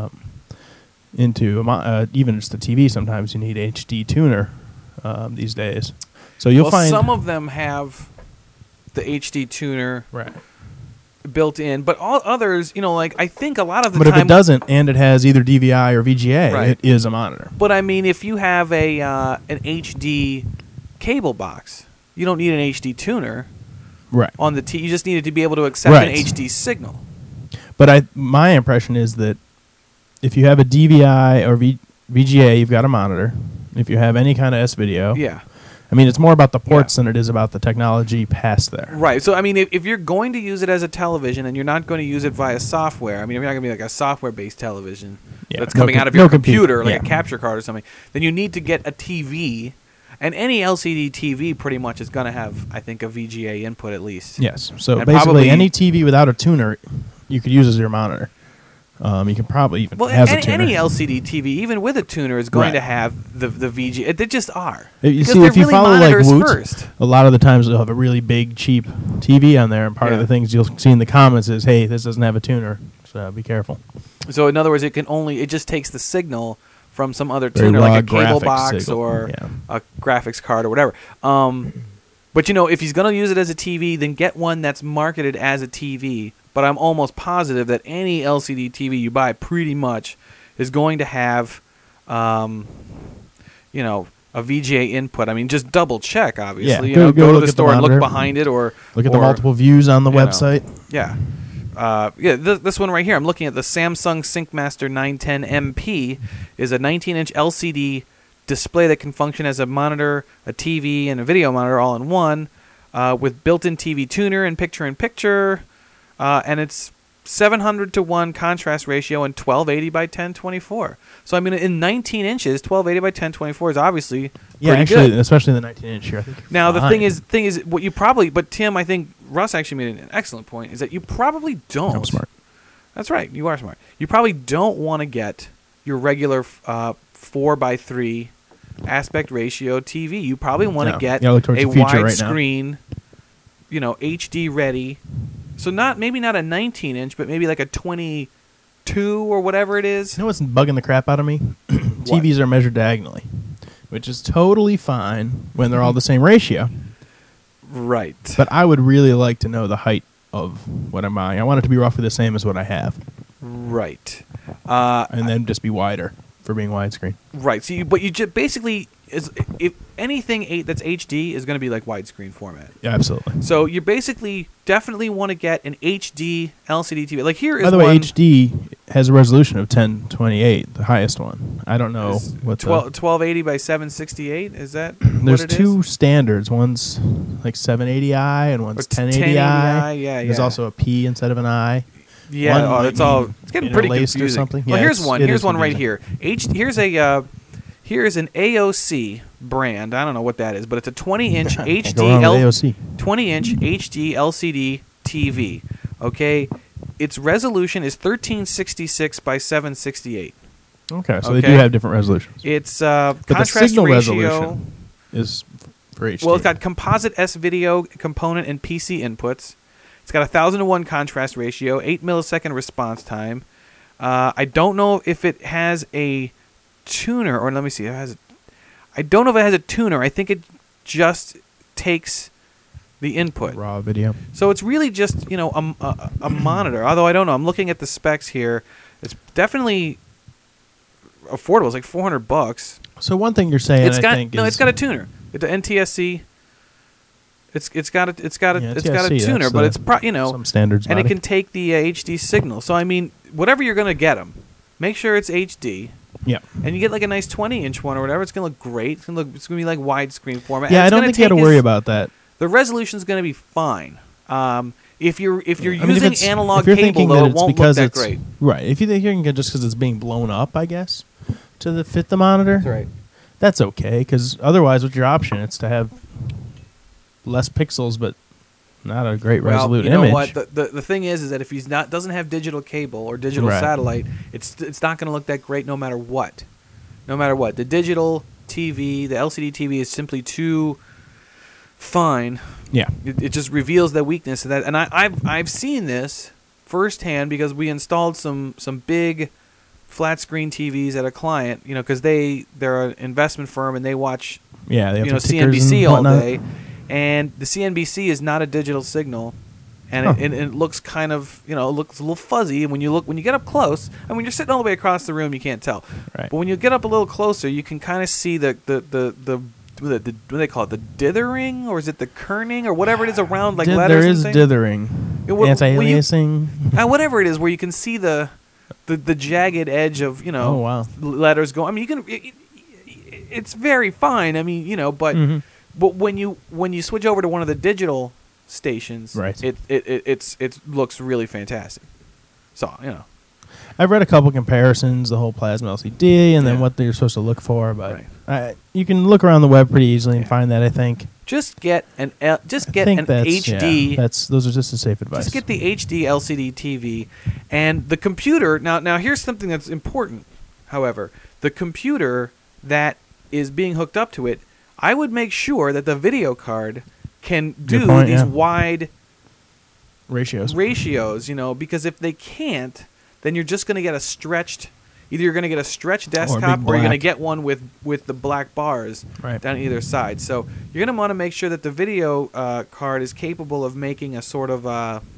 [SPEAKER 2] Into even just a TV, sometimes you need HD tuner these days. So you'll
[SPEAKER 1] Well,
[SPEAKER 2] find
[SPEAKER 1] some of them have the HD tuner
[SPEAKER 2] right.
[SPEAKER 1] built in, but all others, like I think a lot of the
[SPEAKER 2] But
[SPEAKER 1] time.
[SPEAKER 2] if it doesn't, and it has either DVI or VGA,
[SPEAKER 1] Right.
[SPEAKER 2] it is a monitor.
[SPEAKER 1] But I mean, if you have an HD cable box, you don't need an HD tuner
[SPEAKER 2] Right.
[SPEAKER 1] on the You just need it to be able to accept
[SPEAKER 2] Right.
[SPEAKER 1] an HD signal.
[SPEAKER 2] But my impression is that if you have a DVI or VGA, you've got a monitor. If you have any kind of S-video,
[SPEAKER 1] Yeah.
[SPEAKER 2] I mean, it's more about the ports than it is about the technology past there.
[SPEAKER 1] Right. So, I mean, if you're going to use it as a television and you're not going to use it via software, I mean, if you're not going to be like a software-based television
[SPEAKER 2] Yeah,
[SPEAKER 1] that's
[SPEAKER 2] no
[SPEAKER 1] coming
[SPEAKER 2] com-
[SPEAKER 1] out of your
[SPEAKER 2] no compute,
[SPEAKER 1] computer, like
[SPEAKER 2] yeah.
[SPEAKER 1] a capture card or something, then you need to get a TV. And any LCD TV pretty much is going to have, I think, a VGA input at least.
[SPEAKER 2] Yes. So
[SPEAKER 1] And
[SPEAKER 2] basically,
[SPEAKER 1] probably-
[SPEAKER 2] any TV without a tuner, you could use as your monitor. You can probably even
[SPEAKER 1] Well,
[SPEAKER 2] has a
[SPEAKER 1] any,
[SPEAKER 2] tuner.
[SPEAKER 1] any LCD TV, even with a tuner, is going
[SPEAKER 2] Right.
[SPEAKER 1] to have the VGA. They just are.
[SPEAKER 2] You
[SPEAKER 1] Because
[SPEAKER 2] see,
[SPEAKER 1] they're
[SPEAKER 2] if you
[SPEAKER 1] really
[SPEAKER 2] follow like
[SPEAKER 1] monitors
[SPEAKER 2] Woot,
[SPEAKER 1] first.
[SPEAKER 2] a lot of the times they'll have a really big, cheap TV on there, and part of
[SPEAKER 1] Yeah.
[SPEAKER 2] the things you'll see in the comments is, "Hey, this doesn't have a tuner, so be careful."
[SPEAKER 1] So, in other words, it just takes the signal from some other
[SPEAKER 2] Very
[SPEAKER 1] tuner,
[SPEAKER 2] raw
[SPEAKER 1] like a cable
[SPEAKER 2] graphics
[SPEAKER 1] box
[SPEAKER 2] signal,
[SPEAKER 1] or
[SPEAKER 2] yeah.
[SPEAKER 1] a graphics card or whatever. But if he's going to use it as a TV, then get one that's marketed as a TV. But I'm almost positive that any LCD TV you buy pretty much is going to have, a VGA input. I mean, just double check, obviously.
[SPEAKER 2] Yeah, go
[SPEAKER 1] go to
[SPEAKER 2] look
[SPEAKER 1] the
[SPEAKER 2] at the
[SPEAKER 1] store and look
[SPEAKER 2] monitor.
[SPEAKER 1] behind it, or
[SPEAKER 2] Look at the
[SPEAKER 1] or-
[SPEAKER 2] multiple views on the
[SPEAKER 1] you know.
[SPEAKER 2] website.
[SPEAKER 1] Yeah. This one right here, I'm looking at the Samsung SyncMaster 910 MP, is a 19-inch LCD display that can function as a monitor, a TV, and a video monitor all in one, with built-in TV tuner and picture-in-picture, and it's 700 to 1 contrast ratio and 1280 by 1024. So I mean, in 19 inches, 1280 by 1024 is obviously pretty good.
[SPEAKER 2] Especially the 19-inch here. I think
[SPEAKER 1] now the thing is, what you probably, but Tim, I think Russ actually made an excellent point, is that you probably don't.
[SPEAKER 2] I'm smart.
[SPEAKER 1] That's right, you are smart. You probably don't want to get your regular 4:3 aspect ratio TV. You probably want to get a widescreen, HD ready. So maybe not a 19-inch, but maybe like a 22 or whatever it is.
[SPEAKER 2] You know what's bugging the crap out of me? TVs are measured diagonally, which is totally fine when they're all the same ratio.
[SPEAKER 1] Right.
[SPEAKER 2] But I would really like to know the height of what I'm buying. I want it to be roughly the same as what I have.
[SPEAKER 1] Right.
[SPEAKER 2] And then just be wider for being widescreen.
[SPEAKER 1] Right. So but you just basically, if anything that's HD is going to be like widescreen format.
[SPEAKER 2] Yeah, absolutely.
[SPEAKER 1] So you basically definitely want to get an HD LCD TV. Like here is
[SPEAKER 2] by the way, HD has a resolution of 1028, the highest one. I don't know what
[SPEAKER 1] 1280 by 768. Is that?
[SPEAKER 2] There's two standards. One's like 780i and one's 1080i.
[SPEAKER 1] Yeah.
[SPEAKER 2] There's also a P instead of an I.
[SPEAKER 1] Yeah. It's getting pretty confusing.
[SPEAKER 2] Or something.
[SPEAKER 1] Well,
[SPEAKER 2] yeah,
[SPEAKER 1] here's one. Here's one right
[SPEAKER 2] confusing.
[SPEAKER 1] here. Here's an AOC brand. I don't know what that is, but it's a 20-inch HD 20-inch HD LCD TV. Okay, its resolution is 1366 by 768.
[SPEAKER 2] Okay, so they do have different resolutions.
[SPEAKER 1] It's
[SPEAKER 2] but
[SPEAKER 1] contrast
[SPEAKER 2] the signal
[SPEAKER 1] ratio
[SPEAKER 2] resolution is for HD.
[SPEAKER 1] Well, it's got composite S video component and PC inputs. It's got 1000:1 contrast ratio, 8 millisecond response time. I don't know if it has a tuner, or let me see. I don't know if it has a tuner. I think it just takes the input.
[SPEAKER 2] Raw video.
[SPEAKER 1] So it's really just a monitor. Although I don't know. I'm looking at the specs here. It's definitely affordable. It's like $400.
[SPEAKER 2] So one thing you're saying,
[SPEAKER 1] it's got a tuner. It's an NTSC. It's got a tuner, but it's
[SPEAKER 2] some standards,
[SPEAKER 1] and it can take the HD signal. So I mean, whatever you're gonna get them, make sure it's HD.
[SPEAKER 2] Yeah.
[SPEAKER 1] And you get like a nice 20-inch one or whatever. It's gonna look great. It's gonna be like widescreen format.
[SPEAKER 2] Yeah, I don't think you got to worry about that.
[SPEAKER 1] The resolution's gonna be fine. If you're using analog cable, though, it won't look that great.
[SPEAKER 2] Right. If you think you're just because it's being blown up, I guess, to fit the monitor.
[SPEAKER 1] That's right.
[SPEAKER 2] That's okay, because otherwise, what's your option? It's to have less pixels, but not a great resolute image.
[SPEAKER 1] You know what? The thing is that if he's doesn't have digital cable or digital satellite, it's not going to look that great no matter what. No matter what, the digital TV, the LCD TV is simply too fine.
[SPEAKER 2] Yeah,
[SPEAKER 1] it just reveals the weakness of that. And I've seen this firsthand because we installed some big flat screen TVs at a client, because they're an investment firm and they watch
[SPEAKER 2] they have
[SPEAKER 1] CNBC all day. And the CNBC is not a digital signal, and it looks kind of it looks a little fuzzy. And when you get up close, and when you're sitting all the way across the room, you can't tell.
[SPEAKER 2] Right.
[SPEAKER 1] But when you get up a little closer, you can kind of see the what do they call it? The dithering, or is it the kerning, or whatever it is around letters?
[SPEAKER 2] There is dithering, anti-aliasing,
[SPEAKER 1] whatever it is, where you can see the jagged edge of letters going. I mean, you can. It's very fine. I mean, but. Mm-hmm. But when you switch over to one of the digital stations,
[SPEAKER 2] right.
[SPEAKER 1] it looks really fantastic. So
[SPEAKER 2] I've read a couple comparisons, the whole plasma LCD, and then what you're supposed to look for. But you can look around the web pretty easily and find that. I think
[SPEAKER 1] just get an HD.
[SPEAKER 2] Yeah, those are just a safe advice.
[SPEAKER 1] Just get the HD LCD TV, and the computer. Now here's something that's important. However, the computer that is being hooked up to it, I would make sure that the video card can do these wide
[SPEAKER 2] ratios,
[SPEAKER 1] because if they can't, then you're just going to get either you're going to get a stretched desktop or you're going to get one with the black bars down either side. So you're going to want to make sure that the video card is capable of making a sort of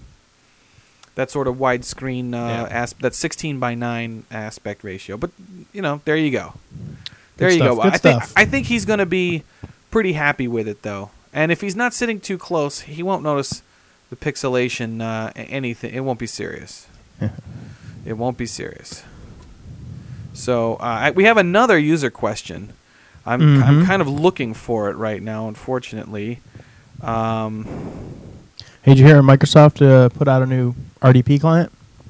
[SPEAKER 1] that sort of widescreen that 16:9 aspect ratio. But there you go. There you go. I think he's going to be pretty happy with it, though. And if he's not sitting too close, he won't notice the pixelation. Anything. It won't be serious. It won't be serious. So we have another user question. I'm kind of looking for it right now, unfortunately.
[SPEAKER 2] Hey, did you hear Microsoft put out a new RDP client?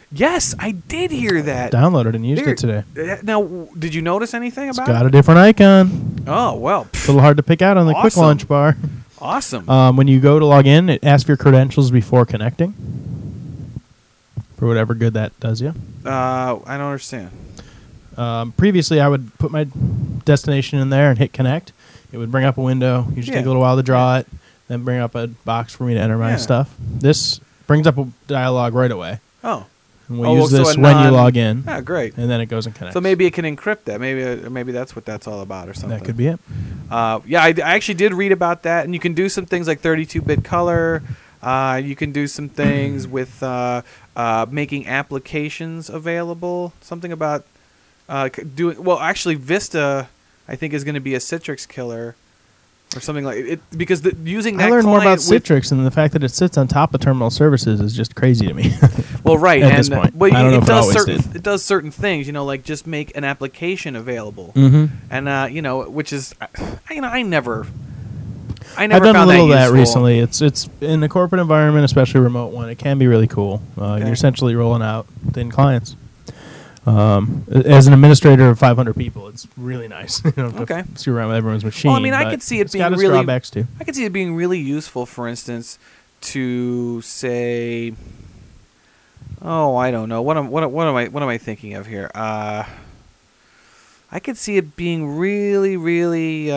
[SPEAKER 1] Yes, I did hear that.
[SPEAKER 2] Downloaded and used
[SPEAKER 1] There-
[SPEAKER 2] it today.
[SPEAKER 1] Now, did you notice anything
[SPEAKER 2] It's
[SPEAKER 1] about
[SPEAKER 2] got
[SPEAKER 1] it?
[SPEAKER 2] a different icon.
[SPEAKER 1] Oh, well,
[SPEAKER 2] It's a little hard to pick out on the quick
[SPEAKER 1] Awesome.
[SPEAKER 2] launch bar.
[SPEAKER 1] awesome.
[SPEAKER 2] When you go to log in, it asks for your credentials before connecting. For whatever good that does you.
[SPEAKER 1] I don't understand.
[SPEAKER 2] Previously, I would put my destination in there and hit connect. It would bring up a window. Usually take a little while to draw it, then bring up a box for me to enter my
[SPEAKER 1] Yeah.
[SPEAKER 2] stuff. This brings up a dialogue right away.
[SPEAKER 1] Oh,
[SPEAKER 2] And we'll use
[SPEAKER 1] so
[SPEAKER 2] this
[SPEAKER 1] a
[SPEAKER 2] when you
[SPEAKER 1] non-
[SPEAKER 2] log in,
[SPEAKER 1] yeah, great.
[SPEAKER 2] and then it goes and connects.
[SPEAKER 1] So maybe it can encrypt that. Maybe that's what that's all about, or something.
[SPEAKER 2] that could be it.
[SPEAKER 1] Yeah, I actually did read about that, and you can do some things like 32-bit color. You can do some things with making applications available. Something about doing. Well, actually, Vista, I think, is going to be a Citrix killer, or something like it. Because using that
[SPEAKER 2] I learned more about
[SPEAKER 1] client with-
[SPEAKER 2] Citrix, and the fact that it sits on top of terminal services is just crazy to me.
[SPEAKER 1] Well, right,
[SPEAKER 2] at
[SPEAKER 1] and
[SPEAKER 2] this point.
[SPEAKER 1] but
[SPEAKER 2] I don't know
[SPEAKER 1] it
[SPEAKER 2] if it
[SPEAKER 1] does
[SPEAKER 2] always
[SPEAKER 1] certain
[SPEAKER 2] did.
[SPEAKER 1] it does certain things. Like just make an application available,
[SPEAKER 2] Mm-hmm.
[SPEAKER 1] and which is, I never.
[SPEAKER 2] I've done a
[SPEAKER 1] found
[SPEAKER 2] little of that
[SPEAKER 1] useful.
[SPEAKER 2] recently. It's in the corporate environment, especially remote one. It can be really cool.
[SPEAKER 1] Okay.
[SPEAKER 2] You're essentially rolling out thin clients. As an administrator of 500 people, it's really nice. You don't have to
[SPEAKER 1] Okay.
[SPEAKER 2] screw around with everyone's machine.
[SPEAKER 1] Well, I mean, I
[SPEAKER 2] but
[SPEAKER 1] could see it
[SPEAKER 2] it's
[SPEAKER 1] being
[SPEAKER 2] got its
[SPEAKER 1] really-
[SPEAKER 2] drawbacks too.
[SPEAKER 1] I could see it being really useful, for instance, to say, oh, I don't know, what am I thinking of here? I could see it being really, really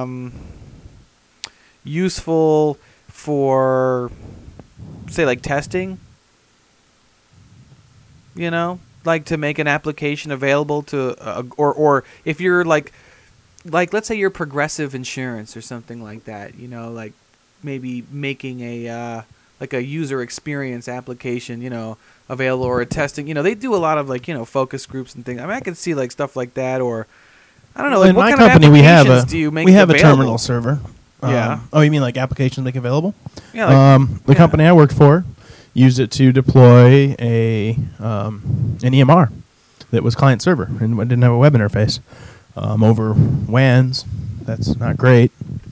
[SPEAKER 1] useful for, say, like testing. Like to make an application available to, or if you're like let's say you're Progressive Insurance or something like that, like maybe making a like a user experience application, available, or a testing. They do a lot of focus groups and things. I mean, I could see like stuff like that, or I don't know. Like
[SPEAKER 2] In
[SPEAKER 1] what
[SPEAKER 2] my
[SPEAKER 1] kind
[SPEAKER 2] company,
[SPEAKER 1] of
[SPEAKER 2] we have
[SPEAKER 1] applications do you make
[SPEAKER 2] a
[SPEAKER 1] available?
[SPEAKER 2] terminal server.
[SPEAKER 1] Yeah.
[SPEAKER 2] Oh, you mean like applications make available?
[SPEAKER 1] Yeah. Like,
[SPEAKER 2] The company I worked for used it to deploy an EMR that was client server and didn't have a web interface over WANs. That's not great.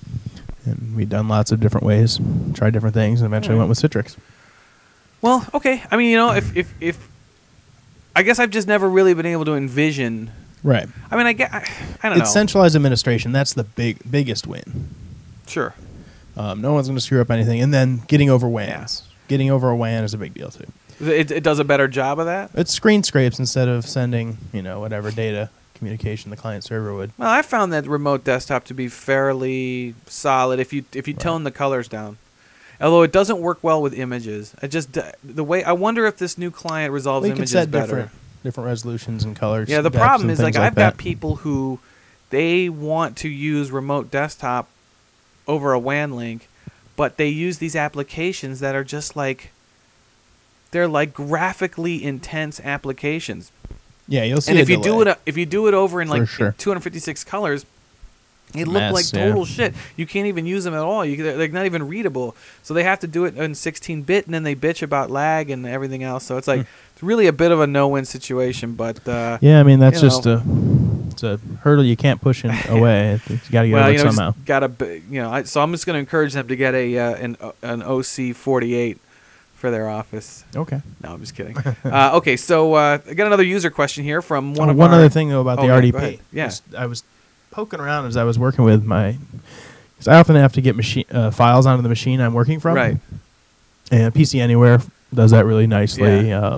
[SPEAKER 2] And we'd done lots of different ways, tried different things, and eventually went with Citrix.
[SPEAKER 1] well, okay. I mean, if I guess I've just never really been able to envision.
[SPEAKER 2] Right.
[SPEAKER 1] I mean, I don't know.
[SPEAKER 2] It's centralized administration. That's the biggest win.
[SPEAKER 1] Sure.
[SPEAKER 2] No one's going to screw up anything. And then getting over WANs. Getting over a WAN is a big deal, too.
[SPEAKER 1] It does a better job of that.
[SPEAKER 2] It screen scrapes instead of sending, whatever data communication the client server would.
[SPEAKER 1] Well, I found that remote desktop to be fairly solid if you tone the colors down. Although it doesn't work well with images. I wonder if this new client resolves
[SPEAKER 2] Well, you can
[SPEAKER 1] images
[SPEAKER 2] set
[SPEAKER 1] better.
[SPEAKER 2] different resolutions and colors.
[SPEAKER 1] Yeah, the
[SPEAKER 2] depths
[SPEAKER 1] problem
[SPEAKER 2] and
[SPEAKER 1] is like
[SPEAKER 2] things
[SPEAKER 1] I've got
[SPEAKER 2] that.
[SPEAKER 1] people who they want to use remote desktop over a WAN link, but they use these applications that are just like they're like graphically intense applications.
[SPEAKER 2] Yeah, you'll see.
[SPEAKER 1] And
[SPEAKER 2] a
[SPEAKER 1] if you
[SPEAKER 2] delay.
[SPEAKER 1] do it over in
[SPEAKER 2] For
[SPEAKER 1] like
[SPEAKER 2] sure.
[SPEAKER 1] 256 colors, it
[SPEAKER 2] It's a
[SPEAKER 1] looked
[SPEAKER 2] mess,
[SPEAKER 1] like
[SPEAKER 2] yeah.
[SPEAKER 1] total shit. You can't even use them at all. They're like, not even readable. So they have to do it in 16-bit, and then they bitch about lag and everything else. So it's like it's really a bit of a no-win situation. But
[SPEAKER 2] Yeah, I mean that's
[SPEAKER 1] you
[SPEAKER 2] just it's a hurdle you can't push away. You got to get over it somehow.
[SPEAKER 1] just gotta so I'm just going to encourage them to get an OC48 for their office.
[SPEAKER 2] Okay.
[SPEAKER 1] No, I'm just kidding. Okay, so I got another user question here from one of
[SPEAKER 2] one
[SPEAKER 1] our.
[SPEAKER 2] other thing though about the
[SPEAKER 1] Oh, yeah,
[SPEAKER 2] RDP.
[SPEAKER 1] go ahead. Yeah.
[SPEAKER 2] I was poking around as I was working with because I often have to get machine files onto the machine I'm working from.
[SPEAKER 1] Right.
[SPEAKER 2] And PC Anywhere does that really nicely.
[SPEAKER 1] Yeah.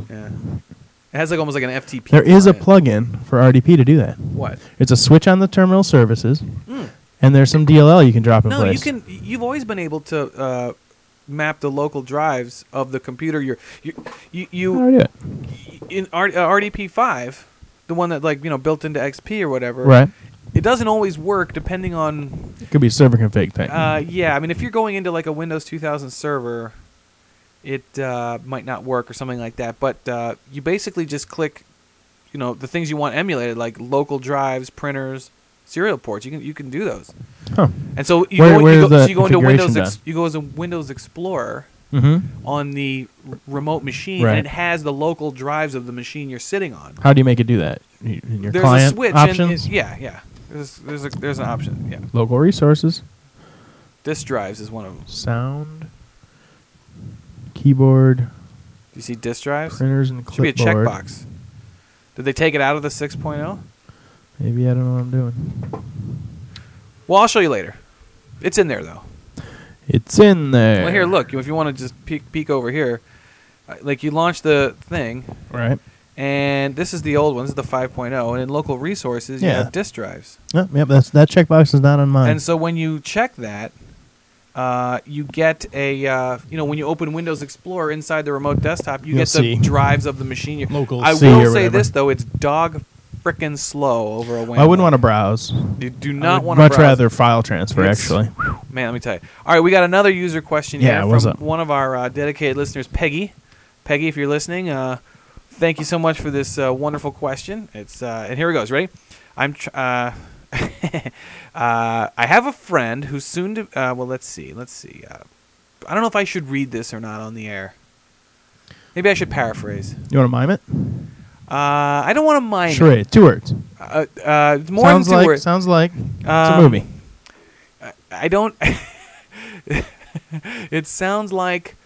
[SPEAKER 1] It has like almost like an FTP.
[SPEAKER 2] There is a
[SPEAKER 1] client.
[SPEAKER 2] plugin for RDP to do that.
[SPEAKER 1] What?
[SPEAKER 2] It's a switch on the terminal services,
[SPEAKER 1] Mm.
[SPEAKER 2] and there's some DLL you can drop in
[SPEAKER 1] No,
[SPEAKER 2] place.
[SPEAKER 1] you've always been able to map the local drives of the computer.
[SPEAKER 2] How do I do it?
[SPEAKER 1] In RDP5, the one that built into XP or whatever.
[SPEAKER 2] Right.
[SPEAKER 1] It doesn't always work depending on.
[SPEAKER 2] It could be a server config thing.
[SPEAKER 1] Yeah, I mean, if you're going into like a Windows 2000 server, it might not work or something like that. But you basically just click, the things you want emulated, like local drives, printers, serial ports. You can do those.
[SPEAKER 2] Huh.
[SPEAKER 1] And so you
[SPEAKER 2] Where's
[SPEAKER 1] go
[SPEAKER 2] the
[SPEAKER 1] into
[SPEAKER 2] configuration
[SPEAKER 1] Windows. You go as a Windows Explorer
[SPEAKER 2] Mm-hmm.
[SPEAKER 1] on the remote machine,
[SPEAKER 2] Right.
[SPEAKER 1] and it has the local drives of the machine you're sitting on.
[SPEAKER 2] How do you make it do that? In your
[SPEAKER 1] There's
[SPEAKER 2] client
[SPEAKER 1] a switch.
[SPEAKER 2] options?
[SPEAKER 1] Yeah. There's an option. Yeah.
[SPEAKER 2] Local resources,
[SPEAKER 1] Disk drives is one of them.
[SPEAKER 2] sound, keyboard,
[SPEAKER 1] you see disk drives?
[SPEAKER 2] Printers and
[SPEAKER 1] Should be a
[SPEAKER 2] clipboard.
[SPEAKER 1] checkbox. Did they take it out of the 6.0?
[SPEAKER 2] Maybe I don't know what I'm doing.
[SPEAKER 1] Well, I'll show you later. It's in there, though.
[SPEAKER 2] It's in there.
[SPEAKER 1] Well, here, look. If you want to just peek over here, like you launch the thing,
[SPEAKER 2] Right.
[SPEAKER 1] and this is the old one. This is the 5.0, and in local resources, you
[SPEAKER 2] Yeah.
[SPEAKER 1] have disk drives.
[SPEAKER 2] Yep, that checkbox is not on mine.
[SPEAKER 1] And so when you check that, you get a when you open Windows Explorer inside the remote desktop, you
[SPEAKER 2] You'll
[SPEAKER 1] get the
[SPEAKER 2] see.
[SPEAKER 1] drives of the machine.
[SPEAKER 2] Local
[SPEAKER 1] I
[SPEAKER 2] C
[SPEAKER 1] will
[SPEAKER 2] or
[SPEAKER 1] say
[SPEAKER 2] whatever.
[SPEAKER 1] this though, it's dog frickin' slow over a WAN.
[SPEAKER 2] I wouldn't want to browse.
[SPEAKER 1] You do
[SPEAKER 2] I
[SPEAKER 1] not
[SPEAKER 2] would
[SPEAKER 1] want to
[SPEAKER 2] much
[SPEAKER 1] browse.
[SPEAKER 2] rather file transfer,
[SPEAKER 1] It's-
[SPEAKER 2] actually.
[SPEAKER 1] Man, let me tell you. All right, we got another user question
[SPEAKER 2] Yeah,
[SPEAKER 1] here
[SPEAKER 2] what's
[SPEAKER 1] from
[SPEAKER 2] up?
[SPEAKER 1] one of our dedicated listeners, Peggy. Peggy, if you're listening, thank you so much for this wonderful question. It's and here it goes. Ready? I have a friend who's soon to. Well, let's see. I don't know if I should read this or not on the air. Maybe I should paraphrase.
[SPEAKER 2] You want to mime it?
[SPEAKER 1] I don't want to mime it.
[SPEAKER 2] Charade. 2 words.
[SPEAKER 1] More
[SPEAKER 2] sounds
[SPEAKER 1] than two
[SPEAKER 2] like,
[SPEAKER 1] words.
[SPEAKER 2] Sounds like it's a
[SPEAKER 1] Um,
[SPEAKER 2] movie.
[SPEAKER 1] I don't. It sounds like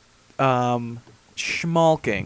[SPEAKER 1] schmalking.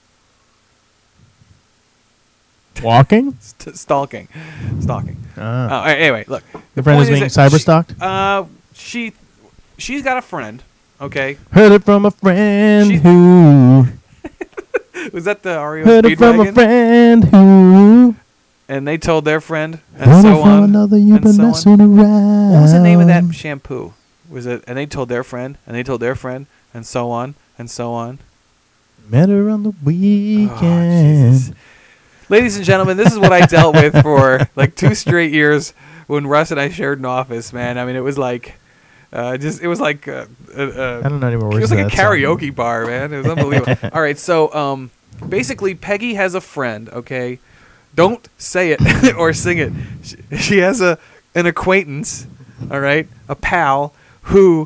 [SPEAKER 2] Walking?
[SPEAKER 1] Stalking.
[SPEAKER 2] Ah.
[SPEAKER 1] Anyway, look.
[SPEAKER 2] Your friend is
[SPEAKER 1] point
[SPEAKER 2] being
[SPEAKER 1] is that
[SPEAKER 2] cyber-stalked?
[SPEAKER 1] She's got a friend. Okay.
[SPEAKER 2] Heard it from a friend
[SPEAKER 1] She-
[SPEAKER 2] who...
[SPEAKER 1] Was that the Ario
[SPEAKER 2] Heard it from a
[SPEAKER 1] Speedwagon?
[SPEAKER 2] friend who...
[SPEAKER 1] And they told their friend, and
[SPEAKER 2] Heard
[SPEAKER 1] so
[SPEAKER 2] it from
[SPEAKER 1] on.
[SPEAKER 2] another, you've
[SPEAKER 1] and
[SPEAKER 2] been
[SPEAKER 1] so on.
[SPEAKER 2] messing around.
[SPEAKER 1] What was the name of that shampoo? Was it? And they told their friend, and they told their friend, and so on, and so on.
[SPEAKER 2] Met her on the
[SPEAKER 1] Oh,
[SPEAKER 2] weekend.
[SPEAKER 1] Jesus. Ladies and gentlemen, this is what I dealt with for like 2 straight years when Russ and I shared an office. Man, I mean, it was like, I
[SPEAKER 2] don't know anymore.
[SPEAKER 1] it was like a karaoke bar, man. It was unbelievable. All right, so basically, Peggy has a friend. Okay, don't say it or sing it. She has an acquaintance. All right, a pal who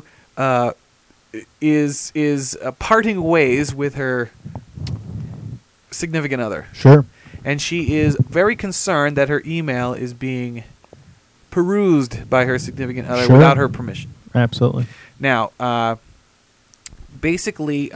[SPEAKER 1] is parting ways with her significant other.
[SPEAKER 2] Sure.
[SPEAKER 1] And she is very concerned that her email is being perused by her significant other
[SPEAKER 2] Sure.
[SPEAKER 1] without her permission.
[SPEAKER 2] Absolutely.
[SPEAKER 1] Now, basically,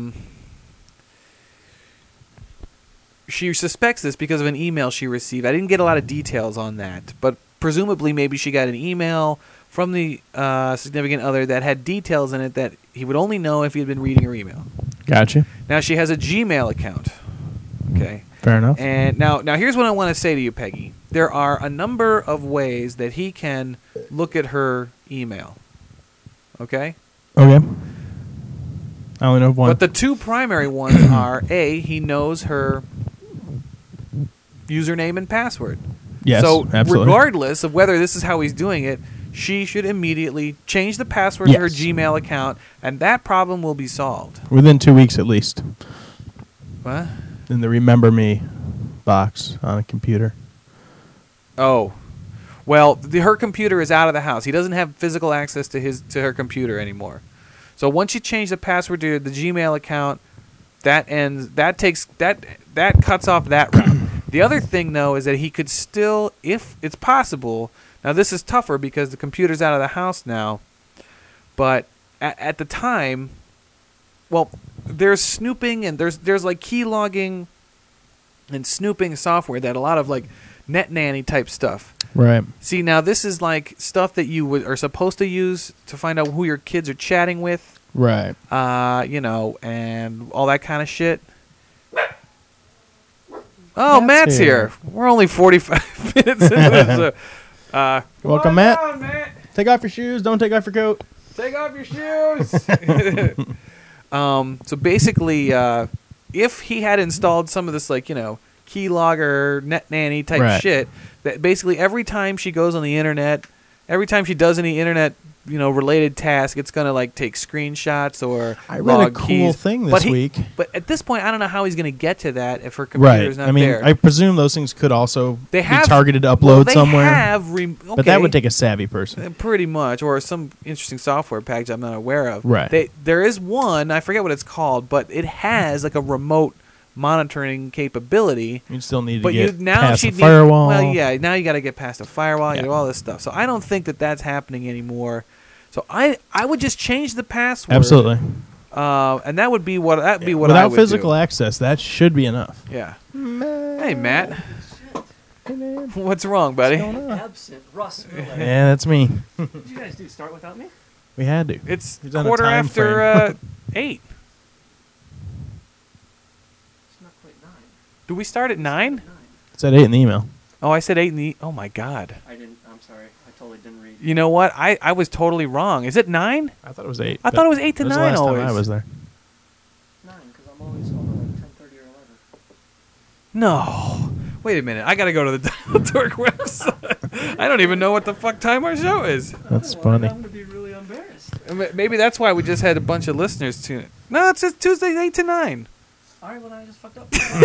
[SPEAKER 1] she suspects this because of an email she received. I didn't get a lot of details on that, but presumably maybe she got an email from the significant other that had details in it that he would only know if he had been reading her email.
[SPEAKER 2] Gotcha.
[SPEAKER 1] Now, she has a Gmail account. Okay.
[SPEAKER 2] Fair enough.
[SPEAKER 1] And now here's what I want to say to you, Peggy. There are a number of ways that he can look at her email. Okay?
[SPEAKER 2] Okay. I only know of one.
[SPEAKER 1] But the 2 primary ones are, A, he knows her username and password.
[SPEAKER 2] yes,
[SPEAKER 1] So
[SPEAKER 2] absolutely.
[SPEAKER 1] regardless of whether this is how he's doing it, she should immediately change the password to her
[SPEAKER 2] Yes.
[SPEAKER 1] Gmail account, and that problem will be solved.
[SPEAKER 2] Within 2 weeks at least.
[SPEAKER 1] What?
[SPEAKER 2] In the Remember Me box on a computer.
[SPEAKER 1] Oh. Well, her computer is out of the house. He doesn't have physical access to her computer anymore. So once you change the password to the Gmail account, that cuts off that route. The other thing though is that he could still, if it's possible. Now this is tougher because the computer's out of the house now. But at the time, well, there's snooping and there's like key logging and snooping software that a lot of like net nanny type stuff.
[SPEAKER 2] Right.
[SPEAKER 1] See, now this is like stuff that you are supposed to use to find out who your kids are chatting with,
[SPEAKER 2] Right.
[SPEAKER 1] and all that kind of shit. Oh,
[SPEAKER 2] Matt's
[SPEAKER 1] Matt's here. We're only 45 minutes into this. Come
[SPEAKER 2] Welcome,
[SPEAKER 1] on
[SPEAKER 2] Matt.
[SPEAKER 1] down, Matt.
[SPEAKER 2] Take off your shoes. Don't take off your coat.
[SPEAKER 1] Take off your shoes. So basically, if he had installed some of this, like, keylogger, net nanny type
[SPEAKER 2] Right.
[SPEAKER 1] shit, that basically every time she goes on the internet, every time she does any internet, related task, it's gonna like take screenshots or
[SPEAKER 2] I read a
[SPEAKER 1] log
[SPEAKER 2] cool
[SPEAKER 1] keys.
[SPEAKER 2] thing this
[SPEAKER 1] But
[SPEAKER 2] week.
[SPEAKER 1] But at this point, I don't know how he's gonna get to that if her computer's
[SPEAKER 2] Right.
[SPEAKER 1] not
[SPEAKER 2] I mean,
[SPEAKER 1] there.
[SPEAKER 2] I presume those things could also
[SPEAKER 1] They
[SPEAKER 2] be
[SPEAKER 1] have
[SPEAKER 2] targeted to upload
[SPEAKER 1] well, they
[SPEAKER 2] somewhere.
[SPEAKER 1] have
[SPEAKER 2] But that would take a savvy person.
[SPEAKER 1] pretty much, or some interesting software package I'm not aware of.
[SPEAKER 2] Right.
[SPEAKER 1] There is one, I forget what it's called, but it has like a remote monitoring capability.
[SPEAKER 2] You'd still need to
[SPEAKER 1] But
[SPEAKER 2] get
[SPEAKER 1] now
[SPEAKER 2] past
[SPEAKER 1] she'd
[SPEAKER 2] the firewall.
[SPEAKER 1] Well, yeah, now you got to get past a firewall,
[SPEAKER 2] Yeah.
[SPEAKER 1] you do all this stuff. So I don't think that that's happening anymore. So I would just change the password.
[SPEAKER 2] Absolutely.
[SPEAKER 1] And that would be what I
[SPEAKER 2] Without
[SPEAKER 1] would
[SPEAKER 2] physical
[SPEAKER 1] do.
[SPEAKER 2] access, that should be enough.
[SPEAKER 1] Yeah. Hey, Matt.
[SPEAKER 2] Hey, man.
[SPEAKER 1] What's wrong, buddy?
[SPEAKER 2] What's going on?
[SPEAKER 3] Absent Russ Miller.
[SPEAKER 2] Yeah, that's me.
[SPEAKER 3] What did you guys do? Start without me?
[SPEAKER 2] We had to.
[SPEAKER 1] It's
[SPEAKER 2] He's on a
[SPEAKER 1] quarter
[SPEAKER 2] time
[SPEAKER 1] after 8.
[SPEAKER 3] It's not quite 9.
[SPEAKER 1] Do we start at 9?
[SPEAKER 3] 9.
[SPEAKER 2] It's at 8 in the email.
[SPEAKER 1] Oh, I said 8 in the... Oh, my God.
[SPEAKER 3] I'm sorry. I totally didn't read.
[SPEAKER 1] You know what? I was totally wrong. Is it 9?
[SPEAKER 2] I thought it was 8.
[SPEAKER 1] I thought it was 8 to
[SPEAKER 2] that was
[SPEAKER 1] 9
[SPEAKER 2] the last
[SPEAKER 1] always.
[SPEAKER 2] time I was there.
[SPEAKER 3] 9, because I'm always home at like 10:30 or 11.
[SPEAKER 1] No. Wait a minute. I got to go to the Dork website. I don't even know what the fuck time our show is.
[SPEAKER 2] That's funny.
[SPEAKER 3] I'm going to be really embarrassed.
[SPEAKER 1] Maybe that's why we just had a bunch of listeners tune in. No, it says Tuesdays 8 to 9.
[SPEAKER 3] All right, well, I just fucked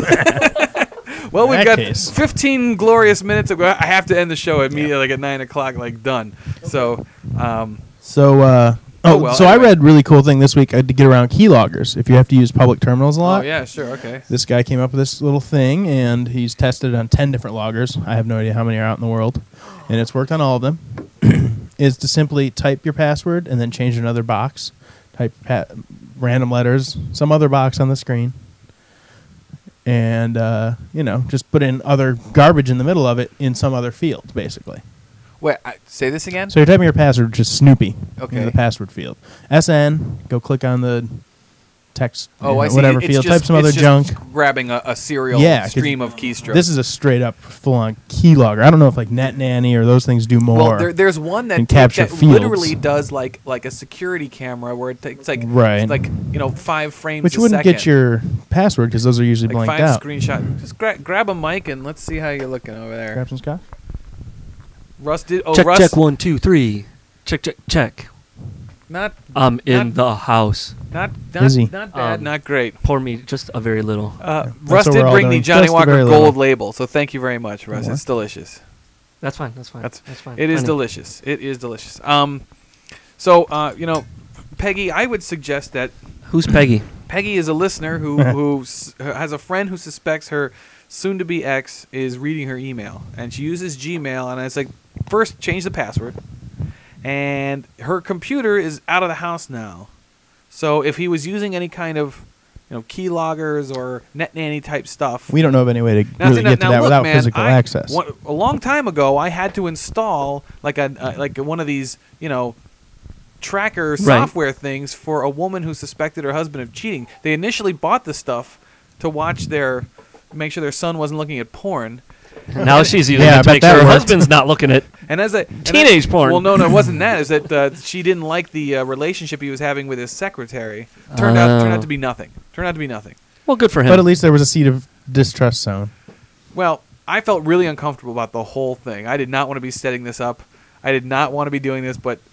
[SPEAKER 3] up.
[SPEAKER 1] Well, we've
[SPEAKER 2] In
[SPEAKER 1] got
[SPEAKER 2] that case.
[SPEAKER 1] 15 glorious minutes. I have to end the show immediately, like at 9 o'clock, like done. So,
[SPEAKER 2] So,
[SPEAKER 1] well,
[SPEAKER 2] I
[SPEAKER 1] anyway.
[SPEAKER 2] read a really cool thing this week to get around keyloggers. If you have to use public terminals a lot,
[SPEAKER 1] yeah, sure, okay.
[SPEAKER 2] this guy came up with this little thing, and he's tested it on 10 different loggers. I have no idea how many are out in the world, and it's worked on all of them. Is to simply type your password and then change another box. Type random letters, some other box on the screen, and just put in other garbage in the middle of it in some other field, basically.
[SPEAKER 1] Wait, say this again?
[SPEAKER 2] So you're typing your password, just Snoopy,
[SPEAKER 1] Okay.
[SPEAKER 2] in the password field. SN, go click on the text,
[SPEAKER 1] I see.
[SPEAKER 2] whatever
[SPEAKER 1] It's
[SPEAKER 2] field.
[SPEAKER 1] just-
[SPEAKER 2] Type some
[SPEAKER 1] it's
[SPEAKER 2] other
[SPEAKER 1] just
[SPEAKER 2] junk.
[SPEAKER 1] grabbing a serial
[SPEAKER 2] Yeah, 'cause
[SPEAKER 1] stream of keystrokes.
[SPEAKER 2] This is a straight up full on keylogger. I don't know if like NetNanny or those things do more.
[SPEAKER 1] Well, there's one that,
[SPEAKER 2] and capture
[SPEAKER 1] that
[SPEAKER 2] fields.
[SPEAKER 1] literally does like a security camera where it takes like
[SPEAKER 2] Right.
[SPEAKER 1] it's like 5 frames
[SPEAKER 2] Which
[SPEAKER 1] a
[SPEAKER 2] wouldn't
[SPEAKER 1] second.
[SPEAKER 2] get your password because those are usually
[SPEAKER 1] like
[SPEAKER 2] blanked
[SPEAKER 1] 5
[SPEAKER 2] out.
[SPEAKER 1] screenshot. Just grab a mic and let's see how you're looking over there.
[SPEAKER 2] Grab some scotch.
[SPEAKER 1] Russ did. Oh,
[SPEAKER 3] check,
[SPEAKER 1] Russ.
[SPEAKER 3] check, 1, 2, 3. Check, check, check.
[SPEAKER 1] Not
[SPEAKER 3] I'm in
[SPEAKER 1] Not-
[SPEAKER 3] the house.
[SPEAKER 1] not
[SPEAKER 2] Busy.
[SPEAKER 1] not bad. Not great.
[SPEAKER 3] Pour me just a very little.
[SPEAKER 1] Russ
[SPEAKER 2] what
[SPEAKER 1] did
[SPEAKER 2] we're all
[SPEAKER 1] bring the
[SPEAKER 2] doing.
[SPEAKER 1] Johnny
[SPEAKER 2] Just a
[SPEAKER 1] Walker
[SPEAKER 2] very
[SPEAKER 1] Gold
[SPEAKER 2] little.
[SPEAKER 1] label, so thank you very much, Russ.
[SPEAKER 2] More.
[SPEAKER 1] It's delicious.
[SPEAKER 3] That's fine. That's fine.
[SPEAKER 1] That's
[SPEAKER 3] fine.
[SPEAKER 1] It is
[SPEAKER 3] Plenty.
[SPEAKER 1] delicious. It is delicious. So Peggy, I would suggest that
[SPEAKER 3] Who's Peggy?
[SPEAKER 1] Peggy is a listener who has a friend who suspects her soon-to-be ex is reading her email, and she uses Gmail, and it's like, first change the password, and her computer is out of the house now. So if he was using any kind of keyloggers or NetNanny type stuff,
[SPEAKER 2] We don't know of any way to really get to that
[SPEAKER 1] look,
[SPEAKER 2] without
[SPEAKER 1] man,
[SPEAKER 2] physical access.
[SPEAKER 1] A long time ago, I had to install like one of these tracker software things for a woman who suspected her husband of cheating. They initially bought the stuff to make sure their son wasn't looking at porn.
[SPEAKER 3] Now she's using
[SPEAKER 2] Yeah, I
[SPEAKER 3] it to
[SPEAKER 2] bet
[SPEAKER 3] make
[SPEAKER 2] that
[SPEAKER 3] sure her
[SPEAKER 2] worked.
[SPEAKER 3] husband's not looking at
[SPEAKER 1] And as a
[SPEAKER 3] teenage porn.
[SPEAKER 1] Well, no, it wasn't that. Is that she didn't like the relationship he was having with his secretary. Turned out to be nothing.
[SPEAKER 3] Well, good for him.
[SPEAKER 2] But at least there was a seed of distrust zone.
[SPEAKER 1] Well, I felt really uncomfortable about the whole thing. I did not want to be setting this up. I did not want to be doing this, but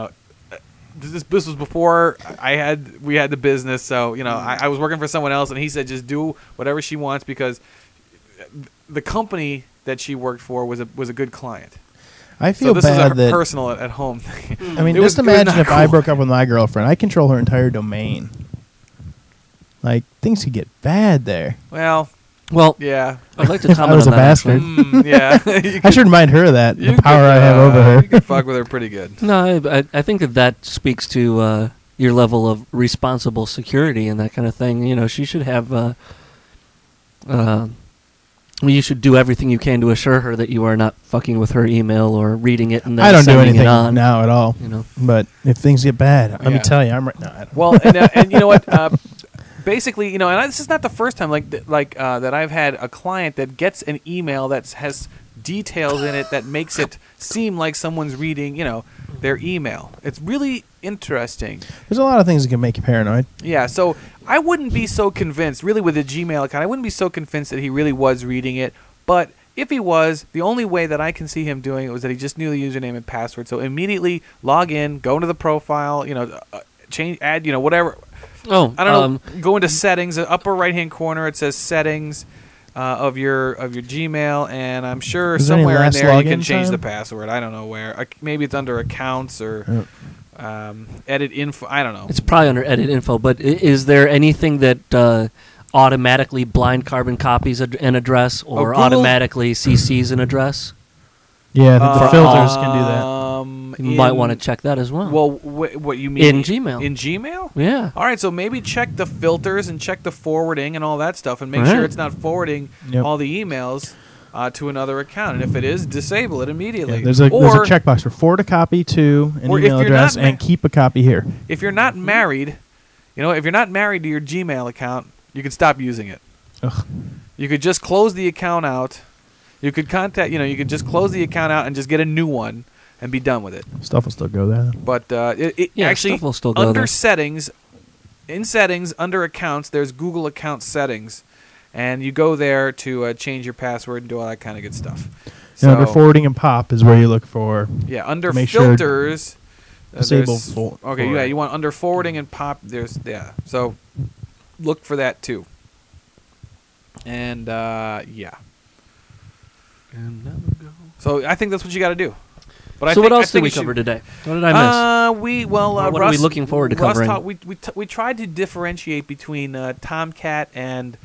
[SPEAKER 1] this was before we had the business. So I was working for someone else, and he said just do whatever she wants because the company that she worked for was a good client.
[SPEAKER 2] I
[SPEAKER 1] So
[SPEAKER 2] feel
[SPEAKER 1] this is
[SPEAKER 2] bad
[SPEAKER 1] a
[SPEAKER 2] that.
[SPEAKER 1] personal at home thing.
[SPEAKER 2] I mean,
[SPEAKER 1] It was-
[SPEAKER 2] just
[SPEAKER 1] it was
[SPEAKER 2] imagine
[SPEAKER 1] not
[SPEAKER 2] if I
[SPEAKER 1] cool.
[SPEAKER 2] broke up with my girlfriend. I control her entire domain. Like things could get bad there.
[SPEAKER 1] Well,
[SPEAKER 3] well,
[SPEAKER 1] yeah.
[SPEAKER 3] I'd like to
[SPEAKER 2] I
[SPEAKER 3] comment
[SPEAKER 2] was
[SPEAKER 3] on
[SPEAKER 2] a
[SPEAKER 3] that.
[SPEAKER 2] bastard.
[SPEAKER 3] actually.
[SPEAKER 1] Yeah.
[SPEAKER 2] I should remind her of that. The power I have over her.
[SPEAKER 1] You can fuck with her pretty good.
[SPEAKER 3] No, I think that speaks to your level of responsible security and that kind of thing. She should have. You should do everything you can to assure her that you are not fucking with her email or reading it and then
[SPEAKER 2] I don't do
[SPEAKER 3] sending
[SPEAKER 2] anything
[SPEAKER 3] it on.
[SPEAKER 2] now at all. But if things get bad, let me
[SPEAKER 1] Yeah.
[SPEAKER 2] tell you, I'm right now.
[SPEAKER 1] Well, and you know what? Basically, and this is not the first time that I've had a client that gets an email that has details in it that makes it seem like someone's reading, their email. It's really interesting.
[SPEAKER 2] There's a lot of things that can make you paranoid.
[SPEAKER 1] Yeah, so I wouldn't be so convinced, really, with the Gmail account. I wouldn't be so convinced that he really was reading it. But if he was, the only way that I can see him doing it was that he just knew the username and password. So immediately log in, go into the profile, change, add, whatever.
[SPEAKER 3] Oh,
[SPEAKER 1] I don't know. Go into settings, the upper right-hand corner. It says settings of your Gmail, and I'm sure
[SPEAKER 2] Is there any
[SPEAKER 1] somewhere in
[SPEAKER 2] last
[SPEAKER 1] there you can
[SPEAKER 2] login
[SPEAKER 1] change the
[SPEAKER 2] time?
[SPEAKER 1] password. I don't know where. Maybe it's under accounts or edit info. I don't know.
[SPEAKER 3] It's probably under edit info, but is there anything that automatically blind carbon copies an address or
[SPEAKER 1] Google-
[SPEAKER 3] automatically CCs an address?
[SPEAKER 2] Yeah, I think the filters can do that.
[SPEAKER 3] You might want to check that as well.
[SPEAKER 1] Well, what you mean
[SPEAKER 3] In Gmail.
[SPEAKER 1] In Gmail?
[SPEAKER 3] Yeah.
[SPEAKER 1] All right, so maybe check the filters and check the forwarding and all that stuff, and make sure
[SPEAKER 3] Right.
[SPEAKER 1] it's not forwarding
[SPEAKER 2] Yep.
[SPEAKER 1] all the emails to another account. And if it is, disable it immediately.
[SPEAKER 2] Yeah, there's a checkbox for forward a copy to an
[SPEAKER 1] or if
[SPEAKER 2] email
[SPEAKER 1] you're
[SPEAKER 2] address
[SPEAKER 1] not
[SPEAKER 2] and keep a copy here.
[SPEAKER 1] if you're not married, if you're not married to your Gmail account, you can stop using it.
[SPEAKER 2] Ugh.
[SPEAKER 1] You could just close the account out. You could you could just close the account out and just get a new one and be done with it.
[SPEAKER 2] Stuff will still go there.
[SPEAKER 1] But
[SPEAKER 3] Yeah,
[SPEAKER 1] actually,
[SPEAKER 3] stuff will still go
[SPEAKER 1] under
[SPEAKER 3] there.
[SPEAKER 1] settings, in settings, under accounts, there's Google account settings. And you go there to change your password and do all that kind of good stuff.
[SPEAKER 2] And under forwarding and pop is where you look for.
[SPEAKER 1] Yeah, under
[SPEAKER 2] make sure
[SPEAKER 1] filters.
[SPEAKER 2] disable
[SPEAKER 1] there's-
[SPEAKER 2] for-
[SPEAKER 1] okay,
[SPEAKER 2] for-
[SPEAKER 1] yeah, you want under forwarding and pop. So look for that too. And yeah. So I think that's what you got to do. But
[SPEAKER 3] So what else did
[SPEAKER 1] think
[SPEAKER 3] we
[SPEAKER 1] you should-
[SPEAKER 3] cover today? What did I miss?
[SPEAKER 1] What
[SPEAKER 3] are we looking forward to covering?
[SPEAKER 1] We tried to differentiate between Tomcat and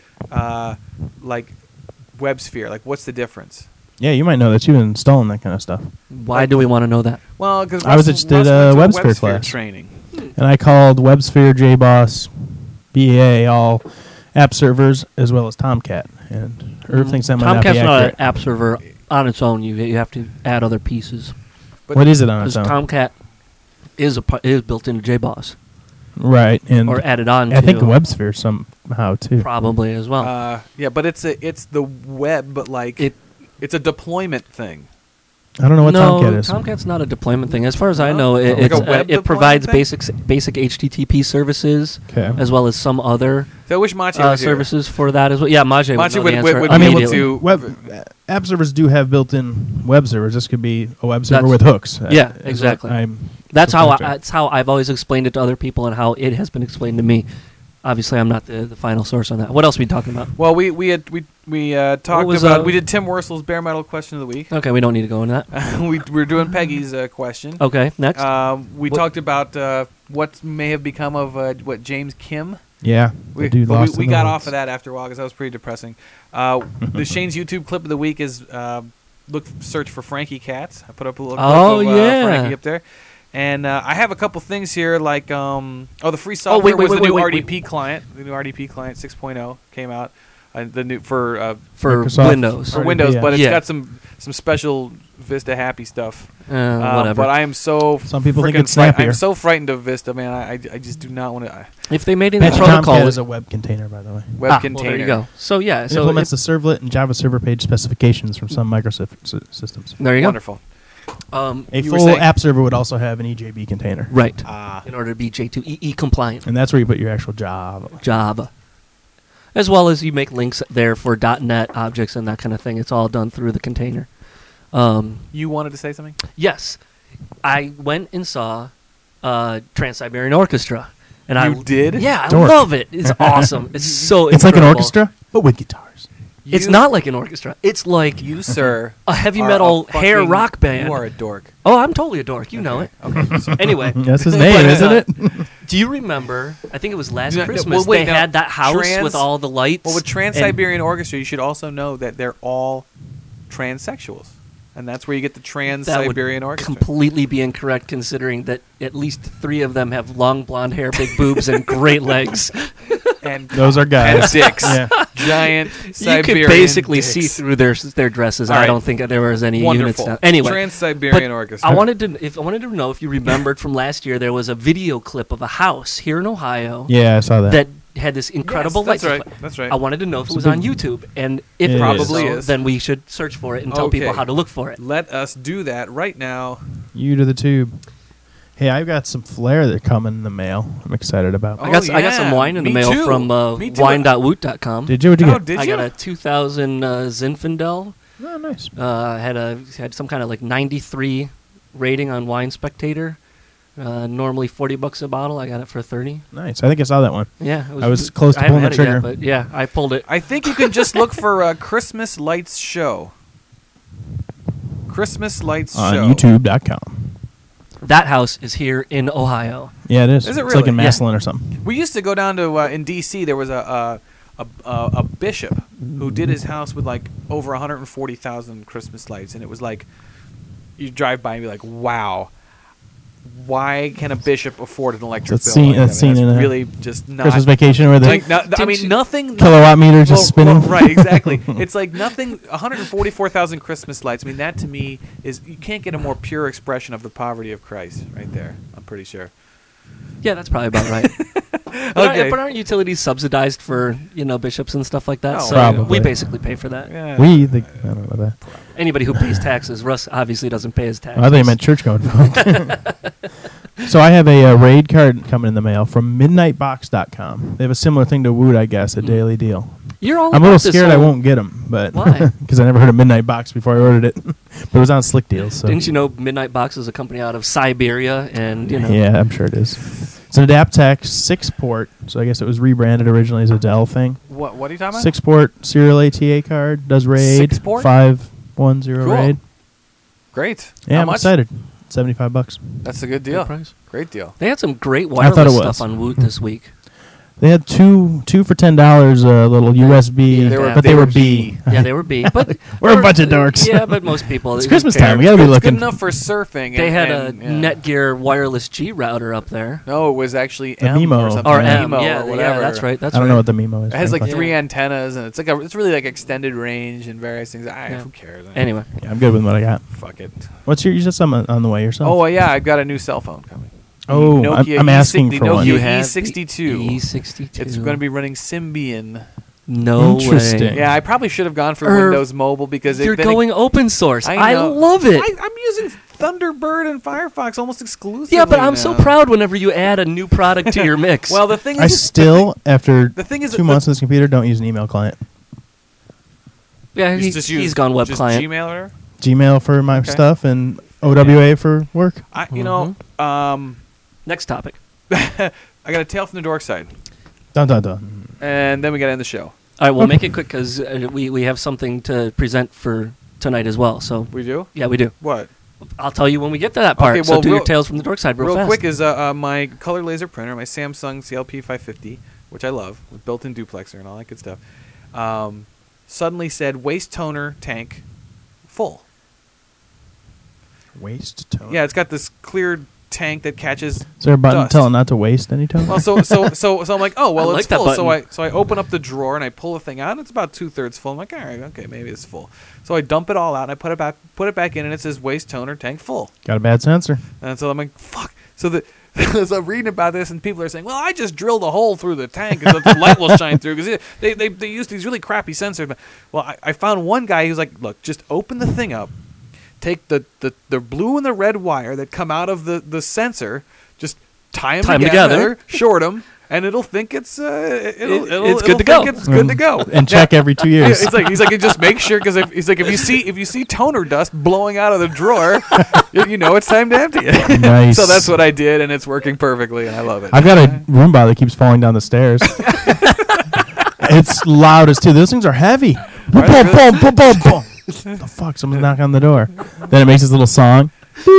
[SPEAKER 1] like WebSphere. Like, what's the difference?
[SPEAKER 2] Yeah, you might know that you've been installing that kind of stuff.
[SPEAKER 3] Why do we want to know that?
[SPEAKER 1] Well, because
[SPEAKER 2] I just did a WebSphere class.
[SPEAKER 1] training.
[SPEAKER 2] And I called WebSphere, JBoss, BA, all app servers, as well as Tomcat. And Irv thinks that might not be
[SPEAKER 3] Tomcat's not
[SPEAKER 2] accurate.
[SPEAKER 3] an app server on its own. You have to add other pieces.
[SPEAKER 2] What is it on its
[SPEAKER 3] Because
[SPEAKER 2] own?
[SPEAKER 3] Tomcat is built into JBoss
[SPEAKER 2] Right, and
[SPEAKER 3] or added on.
[SPEAKER 2] I think
[SPEAKER 3] to
[SPEAKER 2] WebSphere somehow too.
[SPEAKER 3] probably as well.
[SPEAKER 1] Yeah, but it's the web, but like it's a deployment thing.
[SPEAKER 2] I don't know what
[SPEAKER 3] no,
[SPEAKER 2] Tomcat is.
[SPEAKER 3] Tomcat's not a deployment thing. As far as I
[SPEAKER 1] No?
[SPEAKER 3] know,
[SPEAKER 1] Like a web
[SPEAKER 3] it provides
[SPEAKER 1] deployment
[SPEAKER 3] basic HTTP services
[SPEAKER 2] Okay.
[SPEAKER 3] as well as some other
[SPEAKER 1] So I wish Machi was here.
[SPEAKER 3] services for that as well. Yeah, Machi would
[SPEAKER 1] Machi
[SPEAKER 3] know
[SPEAKER 1] would-
[SPEAKER 3] the answer
[SPEAKER 1] would
[SPEAKER 2] I mean,
[SPEAKER 1] be able
[SPEAKER 3] immediately.
[SPEAKER 1] to-
[SPEAKER 2] app servers do have built-in web servers. This could be a web server
[SPEAKER 3] That's-
[SPEAKER 2] with hooks.
[SPEAKER 3] yeah,
[SPEAKER 2] is what
[SPEAKER 3] exactly.
[SPEAKER 2] I'm
[SPEAKER 3] That's
[SPEAKER 2] suspecting.
[SPEAKER 3] how I've always explained it to other people and how it has been explained to me. Obviously, I'm not the final source on that. What else are we talking about?
[SPEAKER 1] Well, we talked
[SPEAKER 3] was,
[SPEAKER 1] about we did Tim Worsel's bare metal question of the week.
[SPEAKER 3] Okay, we don't need to go into that.
[SPEAKER 1] We're doing Peggy's question.
[SPEAKER 3] Okay, next.
[SPEAKER 1] We talked about what may have become of what James Kim.
[SPEAKER 2] Yeah,
[SPEAKER 1] We
[SPEAKER 2] the dude lost in the
[SPEAKER 1] got
[SPEAKER 2] woods.
[SPEAKER 1] off of that after a while because that was pretty depressing. The Shane's YouTube clip of the week is search for Frankie Katz. I put up a little
[SPEAKER 3] Oh,
[SPEAKER 1] clip of
[SPEAKER 3] yeah.
[SPEAKER 1] Frankie up there. And I have a couple things here like the free
[SPEAKER 3] Oh,
[SPEAKER 1] software
[SPEAKER 3] wait,
[SPEAKER 1] was the new
[SPEAKER 3] wait,
[SPEAKER 1] RDP client. The new RDP client 6.0 came out. The new for
[SPEAKER 3] for Windows.
[SPEAKER 1] for
[SPEAKER 2] RDP,
[SPEAKER 1] Windows,
[SPEAKER 2] yeah.
[SPEAKER 1] but it's
[SPEAKER 3] Yeah.
[SPEAKER 1] got some special Vista happy stuff.
[SPEAKER 3] Whatever.
[SPEAKER 1] But I am so
[SPEAKER 2] Some people think
[SPEAKER 1] frickin'
[SPEAKER 2] it's snappier.
[SPEAKER 1] I'm so frightened of Vista, man. I just do not want to
[SPEAKER 3] if they made any
[SPEAKER 2] Apache
[SPEAKER 3] protocol,
[SPEAKER 2] Tomcat is a web container, by the way.
[SPEAKER 1] web
[SPEAKER 3] Well,
[SPEAKER 1] container.
[SPEAKER 3] there you go. So yeah,
[SPEAKER 2] It
[SPEAKER 3] so
[SPEAKER 2] implements the servlet and Java server page specifications from some systems.
[SPEAKER 3] there you
[SPEAKER 1] Wonderful.
[SPEAKER 3] go.
[SPEAKER 2] A
[SPEAKER 1] You were
[SPEAKER 2] full
[SPEAKER 1] saying?
[SPEAKER 2] app server would also have an EJB container.
[SPEAKER 3] Right.
[SPEAKER 1] Ah.
[SPEAKER 3] In order to be J2EE compliant.
[SPEAKER 2] And that's where you put your actual Java.
[SPEAKER 3] Java. As well as you make links there for .NET objects and that kind of thing. It's all done through the container.
[SPEAKER 1] You wanted to say something?
[SPEAKER 3] Yes. I went and saw Trans-Siberian Orchestra. And
[SPEAKER 1] You did?
[SPEAKER 3] Yeah, I
[SPEAKER 2] Dork.
[SPEAKER 3] love it. It's awesome. It's so
[SPEAKER 2] It's like an
[SPEAKER 3] incredible.
[SPEAKER 2] orchestra, but with guitars.
[SPEAKER 3] It's
[SPEAKER 1] You-
[SPEAKER 3] not like an orchestra. It's like
[SPEAKER 1] You, sir.
[SPEAKER 3] a heavy
[SPEAKER 1] are
[SPEAKER 3] metal
[SPEAKER 1] a
[SPEAKER 3] hair
[SPEAKER 1] fucking-
[SPEAKER 3] rock band.
[SPEAKER 1] You are a dork.
[SPEAKER 3] Oh, I'm totally a dork. You know it.
[SPEAKER 1] Okay. so-
[SPEAKER 3] Anyway,
[SPEAKER 2] That's his
[SPEAKER 3] But,
[SPEAKER 2] name, isn't it?
[SPEAKER 3] do you remember? I think it was last
[SPEAKER 1] No, no,
[SPEAKER 3] Christmas.
[SPEAKER 1] well, wait,
[SPEAKER 3] they
[SPEAKER 1] now,
[SPEAKER 3] had that house
[SPEAKER 1] Trans-
[SPEAKER 3] with all the lights.
[SPEAKER 1] Well, with
[SPEAKER 3] and-
[SPEAKER 1] Trans-Siberian Orchestra, you should also know that they're all transsexuals. And that's where you get the
[SPEAKER 3] That would
[SPEAKER 1] Trans-Siberian Orchestra.
[SPEAKER 3] completely be incorrect, considering that at least 3 of them have long blonde hair, big boobs, and great legs.
[SPEAKER 1] and
[SPEAKER 2] Those are
[SPEAKER 1] and
[SPEAKER 2] guys.
[SPEAKER 1] dicks.
[SPEAKER 2] Yeah.
[SPEAKER 1] Giant
[SPEAKER 3] You
[SPEAKER 1] Siberian
[SPEAKER 3] could basically
[SPEAKER 1] dicks.
[SPEAKER 3] see through their dresses.
[SPEAKER 1] All
[SPEAKER 3] I
[SPEAKER 1] right.
[SPEAKER 3] don't think there was any
[SPEAKER 1] Wonderful.
[SPEAKER 3] units. Anyway,
[SPEAKER 1] Trans-Siberian
[SPEAKER 3] but
[SPEAKER 1] Orchestra.
[SPEAKER 3] I wanted to know if you remembered from last year. There was a video clip of a house here in Ohio
[SPEAKER 2] Yeah, I saw that.
[SPEAKER 3] that had this incredible
[SPEAKER 1] Yes,
[SPEAKER 3] light
[SPEAKER 1] that's
[SPEAKER 3] supply.
[SPEAKER 1] right. That's right.
[SPEAKER 3] I wanted to know if it
[SPEAKER 2] It's
[SPEAKER 3] was
[SPEAKER 2] a
[SPEAKER 3] on
[SPEAKER 2] big-
[SPEAKER 3] YouTube, and if
[SPEAKER 2] It
[SPEAKER 3] it
[SPEAKER 1] Probably
[SPEAKER 3] is,
[SPEAKER 1] is.
[SPEAKER 3] then we should search for it and tell people
[SPEAKER 1] Okay.
[SPEAKER 3] how to look for it.
[SPEAKER 1] Let us do that right now.
[SPEAKER 2] You to the tube. Hey, I've got some flair that coming in the mail. I'm excited about.
[SPEAKER 1] Oh,
[SPEAKER 3] I got some
[SPEAKER 1] yeah.
[SPEAKER 3] wine in the
[SPEAKER 1] Me
[SPEAKER 3] mail
[SPEAKER 1] too.
[SPEAKER 3] from
[SPEAKER 1] Me too.
[SPEAKER 3] wine.woot.com.
[SPEAKER 2] Did you? What'd you
[SPEAKER 1] Oh,
[SPEAKER 2] get?
[SPEAKER 1] did
[SPEAKER 3] I
[SPEAKER 1] you?
[SPEAKER 3] got a 2000 Zinfandel.
[SPEAKER 2] Oh, nice.
[SPEAKER 3] Had some kind of like 93 rating on Wine Spectator. Normally $40 a bottle. I got it for 30.
[SPEAKER 2] Nice. I think I saw that one.
[SPEAKER 3] Yeah, it
[SPEAKER 2] I was close to
[SPEAKER 3] I haven't
[SPEAKER 2] pulling the
[SPEAKER 3] had it yet,
[SPEAKER 2] trigger.
[SPEAKER 3] but yeah, I pulled it.
[SPEAKER 1] I think you can just look for Christmas Lights Show. Christmas Lights
[SPEAKER 2] On
[SPEAKER 1] Show.
[SPEAKER 2] YouTube.com.
[SPEAKER 3] That house is here in Ohio.
[SPEAKER 2] Yeah, it is.
[SPEAKER 1] Is it
[SPEAKER 2] It's like in
[SPEAKER 1] really?
[SPEAKER 3] Yeah.
[SPEAKER 2] Maslin or something.
[SPEAKER 1] We used to go down to in D.C. There was a bishop who did his house with like over 140,000 Christmas lights, and it was like you drive by and be like, "Wow, why can a bishop afford an electric
[SPEAKER 2] That's
[SPEAKER 1] bill?
[SPEAKER 2] scene-
[SPEAKER 1] like that?
[SPEAKER 2] that's scene
[SPEAKER 1] That's
[SPEAKER 2] in a
[SPEAKER 1] really just not.
[SPEAKER 2] Christmas Vacation where the
[SPEAKER 1] Like, no, I mean,
[SPEAKER 3] Didn't you-
[SPEAKER 1] nothing.
[SPEAKER 2] kilowatt meter just
[SPEAKER 1] Well,
[SPEAKER 2] spinning.
[SPEAKER 1] right, exactly. It's like nothing. 144,000 Christmas lights. I mean, that to me is you can't get a more pure expression of the poverty of Christ right there. I'm pretty sure.
[SPEAKER 3] Yeah, that's probably about right.
[SPEAKER 1] Okay.
[SPEAKER 3] But aren't utilities subsidized for bishops and stuff like that?
[SPEAKER 1] Oh,
[SPEAKER 3] So
[SPEAKER 2] Probably.
[SPEAKER 3] we basically pay for that.
[SPEAKER 1] Yeah.
[SPEAKER 2] I don't know about that.
[SPEAKER 3] Anybody who pays taxes, Russ obviously doesn't pay his taxes.
[SPEAKER 2] I thought you meant church going. So I have a raid card coming in the mail from MidnightBox.com. They have a similar thing to Woot, I guess, a daily deal.
[SPEAKER 3] You're all
[SPEAKER 2] I'm a little
[SPEAKER 3] about this
[SPEAKER 2] scared I
[SPEAKER 3] whole-
[SPEAKER 2] won't get them, but
[SPEAKER 3] Why?
[SPEAKER 2] because I never heard of Midnight Box before I ordered it, but it was on Slick Deals. So
[SPEAKER 3] Didn't you know Midnight Box is a company out of Siberia, and
[SPEAKER 2] Yeah, I'm sure it is. It's an Adaptec 6-port, so I guess it was rebranded originally as a Dell thing.
[SPEAKER 1] What are you talking about?
[SPEAKER 2] 6-port serial ATA card, does RAID,
[SPEAKER 1] 6-port?
[SPEAKER 2] 510
[SPEAKER 1] Cool.
[SPEAKER 2] RAID.
[SPEAKER 1] Great.
[SPEAKER 2] Yeah,
[SPEAKER 1] How
[SPEAKER 2] I'm
[SPEAKER 1] much?
[SPEAKER 2] excited. $75.
[SPEAKER 1] That's a good
[SPEAKER 3] Good
[SPEAKER 1] deal.
[SPEAKER 3] price.
[SPEAKER 1] Great deal.
[SPEAKER 3] They had some great
[SPEAKER 2] I thought
[SPEAKER 3] wireless
[SPEAKER 2] it was.
[SPEAKER 3] stuff on Woot this week.
[SPEAKER 2] They had two for $10, little USB,
[SPEAKER 3] Yeah, they were-
[SPEAKER 2] but
[SPEAKER 1] they
[SPEAKER 2] they
[SPEAKER 1] were
[SPEAKER 2] were B.
[SPEAKER 3] Yeah, they were B. But
[SPEAKER 2] We're a bunch of dorks.
[SPEAKER 3] Yeah, but most people.
[SPEAKER 2] It's
[SPEAKER 3] they
[SPEAKER 2] Christmas
[SPEAKER 3] care.
[SPEAKER 2] time. We gotta be
[SPEAKER 1] It's
[SPEAKER 2] looking.
[SPEAKER 1] good enough for surfing.
[SPEAKER 3] They
[SPEAKER 1] and,
[SPEAKER 3] had
[SPEAKER 1] and,
[SPEAKER 3] a
[SPEAKER 1] yeah.
[SPEAKER 3] Netgear wireless G router up there.
[SPEAKER 1] No, it was actually
[SPEAKER 2] The
[SPEAKER 1] M
[SPEAKER 2] Mimo.
[SPEAKER 1] or something.
[SPEAKER 3] Or
[SPEAKER 2] Yeah.
[SPEAKER 3] M,
[SPEAKER 1] Mimo
[SPEAKER 3] yeah,
[SPEAKER 1] or whatever.
[SPEAKER 3] yeah, that's right. That's
[SPEAKER 2] I don't
[SPEAKER 3] right.
[SPEAKER 2] know what the Mimo is.
[SPEAKER 1] It has like
[SPEAKER 2] frankly.
[SPEAKER 1] 3 antennas, and it's it's really like extended range and various things.
[SPEAKER 3] Yeah.
[SPEAKER 1] Who cares?
[SPEAKER 3] Anyway,
[SPEAKER 2] Yeah, I'm good with what I got.
[SPEAKER 1] Fuck it.
[SPEAKER 2] What's your? You said something on the way yourself.
[SPEAKER 1] Oh well, yeah, I've got a new cell phone coming.
[SPEAKER 2] Oh,
[SPEAKER 1] Nokia
[SPEAKER 2] I'm asking
[SPEAKER 1] E60
[SPEAKER 2] for
[SPEAKER 1] Nokia
[SPEAKER 2] one.
[SPEAKER 3] you have
[SPEAKER 1] E62.
[SPEAKER 3] E62.
[SPEAKER 1] It's going to be running Symbian.
[SPEAKER 3] no
[SPEAKER 2] Interesting.
[SPEAKER 3] way.
[SPEAKER 1] Yeah, I probably should have gone for
[SPEAKER 3] Irv,
[SPEAKER 1] Windows Mobile because
[SPEAKER 3] You're
[SPEAKER 1] then
[SPEAKER 3] going open source.
[SPEAKER 1] I
[SPEAKER 3] I
[SPEAKER 1] know.
[SPEAKER 3] love it.
[SPEAKER 1] I'm using Thunderbird and Firefox almost exclusively.
[SPEAKER 3] Yeah, but I'm so
[SPEAKER 1] now.
[SPEAKER 3] proud whenever you add a new product to your mix.
[SPEAKER 1] Well, the thing is,
[SPEAKER 2] I still, after
[SPEAKER 1] the thing is
[SPEAKER 2] 2 months on this computer, don't use an email client.
[SPEAKER 3] yeah,
[SPEAKER 1] You
[SPEAKER 3] he's
[SPEAKER 1] just use
[SPEAKER 3] gone web
[SPEAKER 1] just
[SPEAKER 3] client.
[SPEAKER 1] Gmail or whatever.
[SPEAKER 2] Gmail for my
[SPEAKER 1] Okay.
[SPEAKER 2] stuff and OWA for work.
[SPEAKER 1] You know,
[SPEAKER 3] Next topic.
[SPEAKER 1] I got a tale from the dork side,
[SPEAKER 2] Dun dun dun.
[SPEAKER 1] and then we got to end the show.
[SPEAKER 3] All right, we'll make it quick because we have something to present for tonight as well. So
[SPEAKER 1] We do
[SPEAKER 3] yeah, we do.
[SPEAKER 1] what?
[SPEAKER 3] I'll tell you when we get to that part.
[SPEAKER 1] Okay,
[SPEAKER 3] so
[SPEAKER 1] well,
[SPEAKER 3] do your
[SPEAKER 1] real-
[SPEAKER 3] tales from the dork side real fast.
[SPEAKER 1] quick is my color laser printer, my Samsung CLP 550, which I love, with built-in duplexer and all that good stuff. Suddenly said waste toner tank full.
[SPEAKER 2] Waste tone.
[SPEAKER 1] Yeah, it's got this clear tank that catches.
[SPEAKER 2] Is there a button
[SPEAKER 1] dust.
[SPEAKER 2] telling not to waste any tone?
[SPEAKER 1] Well, so I'm like, oh well,
[SPEAKER 3] I
[SPEAKER 1] it's
[SPEAKER 3] like that
[SPEAKER 1] full. So
[SPEAKER 3] button.
[SPEAKER 1] I open up the drawer and I pull the thing out, and it's about 2/3 full. I'm like, all right, okay, maybe it's full. So I dump it all out and I put it back in, and it says waste toner tank full.
[SPEAKER 2] Got a bad sensor.
[SPEAKER 1] And so I'm like, fuck. So so I'm reading about this, and people are saying, well, I just drilled a hole through the tank so the light will shine through, because they use these really crappy sensors. Well, I found one guy who's like, look, just open the thing up, take the blue and the red wire that come out of the sensor, just tie them together, short them, and it'll think it's
[SPEAKER 3] It's good to go.
[SPEAKER 1] It's good to go.
[SPEAKER 2] And check every 2
[SPEAKER 1] Yeah,
[SPEAKER 2] years.
[SPEAKER 1] he's like, just make sure, because if you see toner dust blowing out of the drawer, you know it's time to empty it.
[SPEAKER 2] Nice.
[SPEAKER 1] So that's what I did, and it's working perfectly, and I love it.
[SPEAKER 2] I've got a Roomba that keeps falling down the stairs. It's loud as too. Those things are heavy. Boom,
[SPEAKER 1] they
[SPEAKER 2] boom, boom, boom, boom. The fuck? Someone's knocking on the door. Then it makes this little song.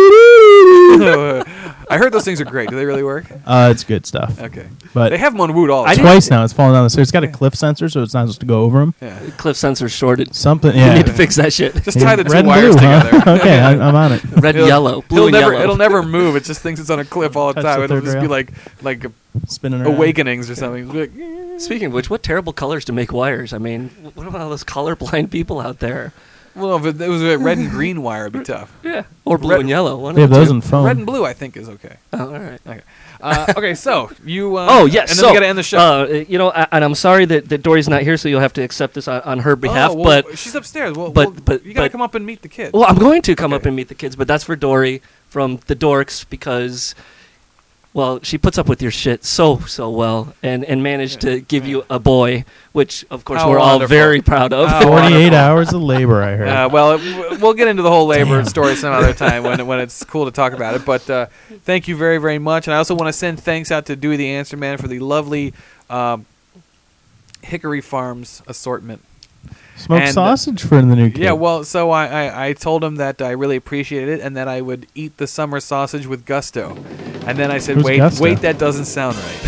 [SPEAKER 1] I heard those things are great. Do they really work?
[SPEAKER 2] It's good stuff.
[SPEAKER 1] Okay.
[SPEAKER 2] But
[SPEAKER 1] They have them on Woot all the time.
[SPEAKER 2] twice now it's fallen down the stairs. It's got a cliff sensor, so it's not supposed to go over them.
[SPEAKER 1] Yeah.
[SPEAKER 3] Cliff sensor's shorted.
[SPEAKER 2] Something.
[SPEAKER 3] You
[SPEAKER 2] Yeah.
[SPEAKER 3] need to fix that shit.
[SPEAKER 1] Just tie the
[SPEAKER 2] Red
[SPEAKER 1] two
[SPEAKER 2] and
[SPEAKER 1] wires
[SPEAKER 2] blue, huh?
[SPEAKER 1] together.
[SPEAKER 2] Okay, I'm on it.
[SPEAKER 3] Red, yellow, blue, and yellow.
[SPEAKER 1] It'll never move. It just thinks it's on a cliff all the
[SPEAKER 2] Touch
[SPEAKER 1] time.
[SPEAKER 2] the
[SPEAKER 1] It'll
[SPEAKER 2] third
[SPEAKER 1] just be
[SPEAKER 2] rail.
[SPEAKER 1] like
[SPEAKER 2] Spinning around.
[SPEAKER 1] Awakenings or something. Like,
[SPEAKER 3] Speaking of which, what terrible colors to make wires. I mean, what about all those colorblind people out there?
[SPEAKER 1] well, if it was a red and green wire, it'd be tough.
[SPEAKER 3] Yeah. Or blue
[SPEAKER 1] Red-
[SPEAKER 3] and yellow. One
[SPEAKER 2] They have
[SPEAKER 3] of the
[SPEAKER 2] those
[SPEAKER 3] two.
[SPEAKER 2] in phone.
[SPEAKER 1] Red and blue, I think, is okay.
[SPEAKER 3] Oh, all right.
[SPEAKER 1] Okay, so you.
[SPEAKER 3] Oh, yes.
[SPEAKER 1] And then we got to end the show.
[SPEAKER 3] And I'm sorry that Dory's not here, so you'll have to accept this on her behalf.
[SPEAKER 1] Oh, well,
[SPEAKER 3] but
[SPEAKER 1] she's upstairs. Well,
[SPEAKER 3] but-
[SPEAKER 1] you got to
[SPEAKER 3] but-
[SPEAKER 1] come up and meet the kids.
[SPEAKER 3] well, I'm going to come up
[SPEAKER 1] Okay.
[SPEAKER 3] and meet the kids, but that's for Dory from the Dorks because, well, she puts up with your shit so well and managed to give you a boy, which of course
[SPEAKER 1] How
[SPEAKER 3] we're all
[SPEAKER 1] wonderful.
[SPEAKER 3] very proud of.
[SPEAKER 1] How
[SPEAKER 2] 48
[SPEAKER 1] wonderful.
[SPEAKER 2] hours of labor, I heard.
[SPEAKER 1] Well, we'll get into the whole labor
[SPEAKER 2] Damn.
[SPEAKER 1] story some other time when it's cool to talk about it. But thank you very, very much. And I also want to send thanks out to Dewey the Answer Man for the lovely Hickory Farms assortment.
[SPEAKER 2] Smoked
[SPEAKER 1] And,
[SPEAKER 2] sausage for the new kid.
[SPEAKER 1] Yeah, well, so I told him that I really appreciated it and that I would eat the summer sausage with gusto. And then I said,
[SPEAKER 2] Who's Gusto?
[SPEAKER 1] wait, that doesn't sound right.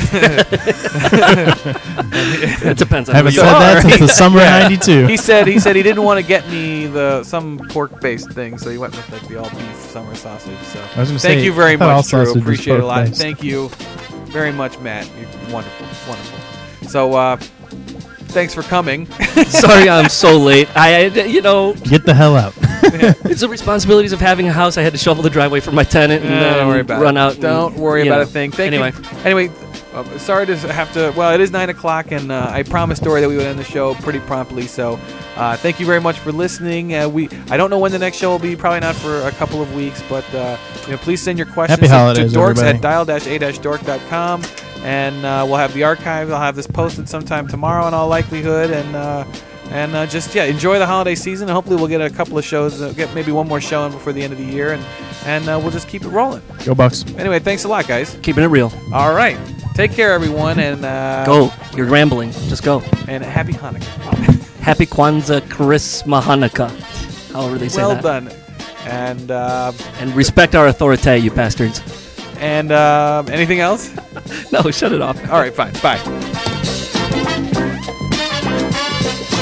[SPEAKER 3] It depends on
[SPEAKER 2] Haven't
[SPEAKER 3] who you
[SPEAKER 2] said
[SPEAKER 3] are.
[SPEAKER 2] that since the summer of '92.
[SPEAKER 1] he said he didn't want to get me some pork-based thing, so he went with like the all-beef summer sausage. So
[SPEAKER 2] I was gonna
[SPEAKER 1] thank
[SPEAKER 2] say,
[SPEAKER 1] you very
[SPEAKER 2] I thought all
[SPEAKER 1] much, Drew.
[SPEAKER 2] sausage was
[SPEAKER 1] Appreciate it a lot.
[SPEAKER 2] pork-based.
[SPEAKER 1] Thank you very much, Matt. You're wonderful, wonderful. So thanks for coming.
[SPEAKER 3] Sorry, I'm so late.
[SPEAKER 2] Get the hell out.
[SPEAKER 3] It's the responsibilities of having a house. I had to shovel the driveway for my tenant and then
[SPEAKER 1] don't worry about
[SPEAKER 3] run
[SPEAKER 1] it.
[SPEAKER 3] out.
[SPEAKER 1] Don't worry about a thing. Thank
[SPEAKER 3] Anyway.
[SPEAKER 1] you. Anyway, sorry to have to. Well, it is 9:00, and I promised Dory that we would end the show pretty promptly. So, thank you very much for listening. I don't know when the next show will be. Probably not for a couple of weeks, but please send your questions
[SPEAKER 2] Happy holidays,
[SPEAKER 1] to dorks
[SPEAKER 2] everybody.
[SPEAKER 1] at dial-a-dork.com, and we'll have the archives. I'll have this posted sometime tomorrow in all likelihood, and just enjoy the holiday season. And hopefully, we'll get a couple of shows, get maybe one more show in before the end of the year, and we'll just keep it rolling.
[SPEAKER 2] Go Bucks.
[SPEAKER 1] Anyway, thanks a lot, guys.
[SPEAKER 3] Keeping it real.
[SPEAKER 1] All right. Take care, everyone, and
[SPEAKER 3] Go. You're rambling. Just go.
[SPEAKER 1] And happy Hanukkah.
[SPEAKER 3] Happy Kwanzaa, Christmas, Hanukkah. However they say
[SPEAKER 1] Well
[SPEAKER 3] that.
[SPEAKER 1] done. And
[SPEAKER 3] And respect our authority, you bastards.
[SPEAKER 1] anything else?
[SPEAKER 3] No, shut it off.
[SPEAKER 1] All right, fine. Bye.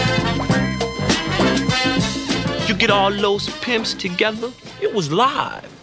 [SPEAKER 4] You get all those pimps together, it was live.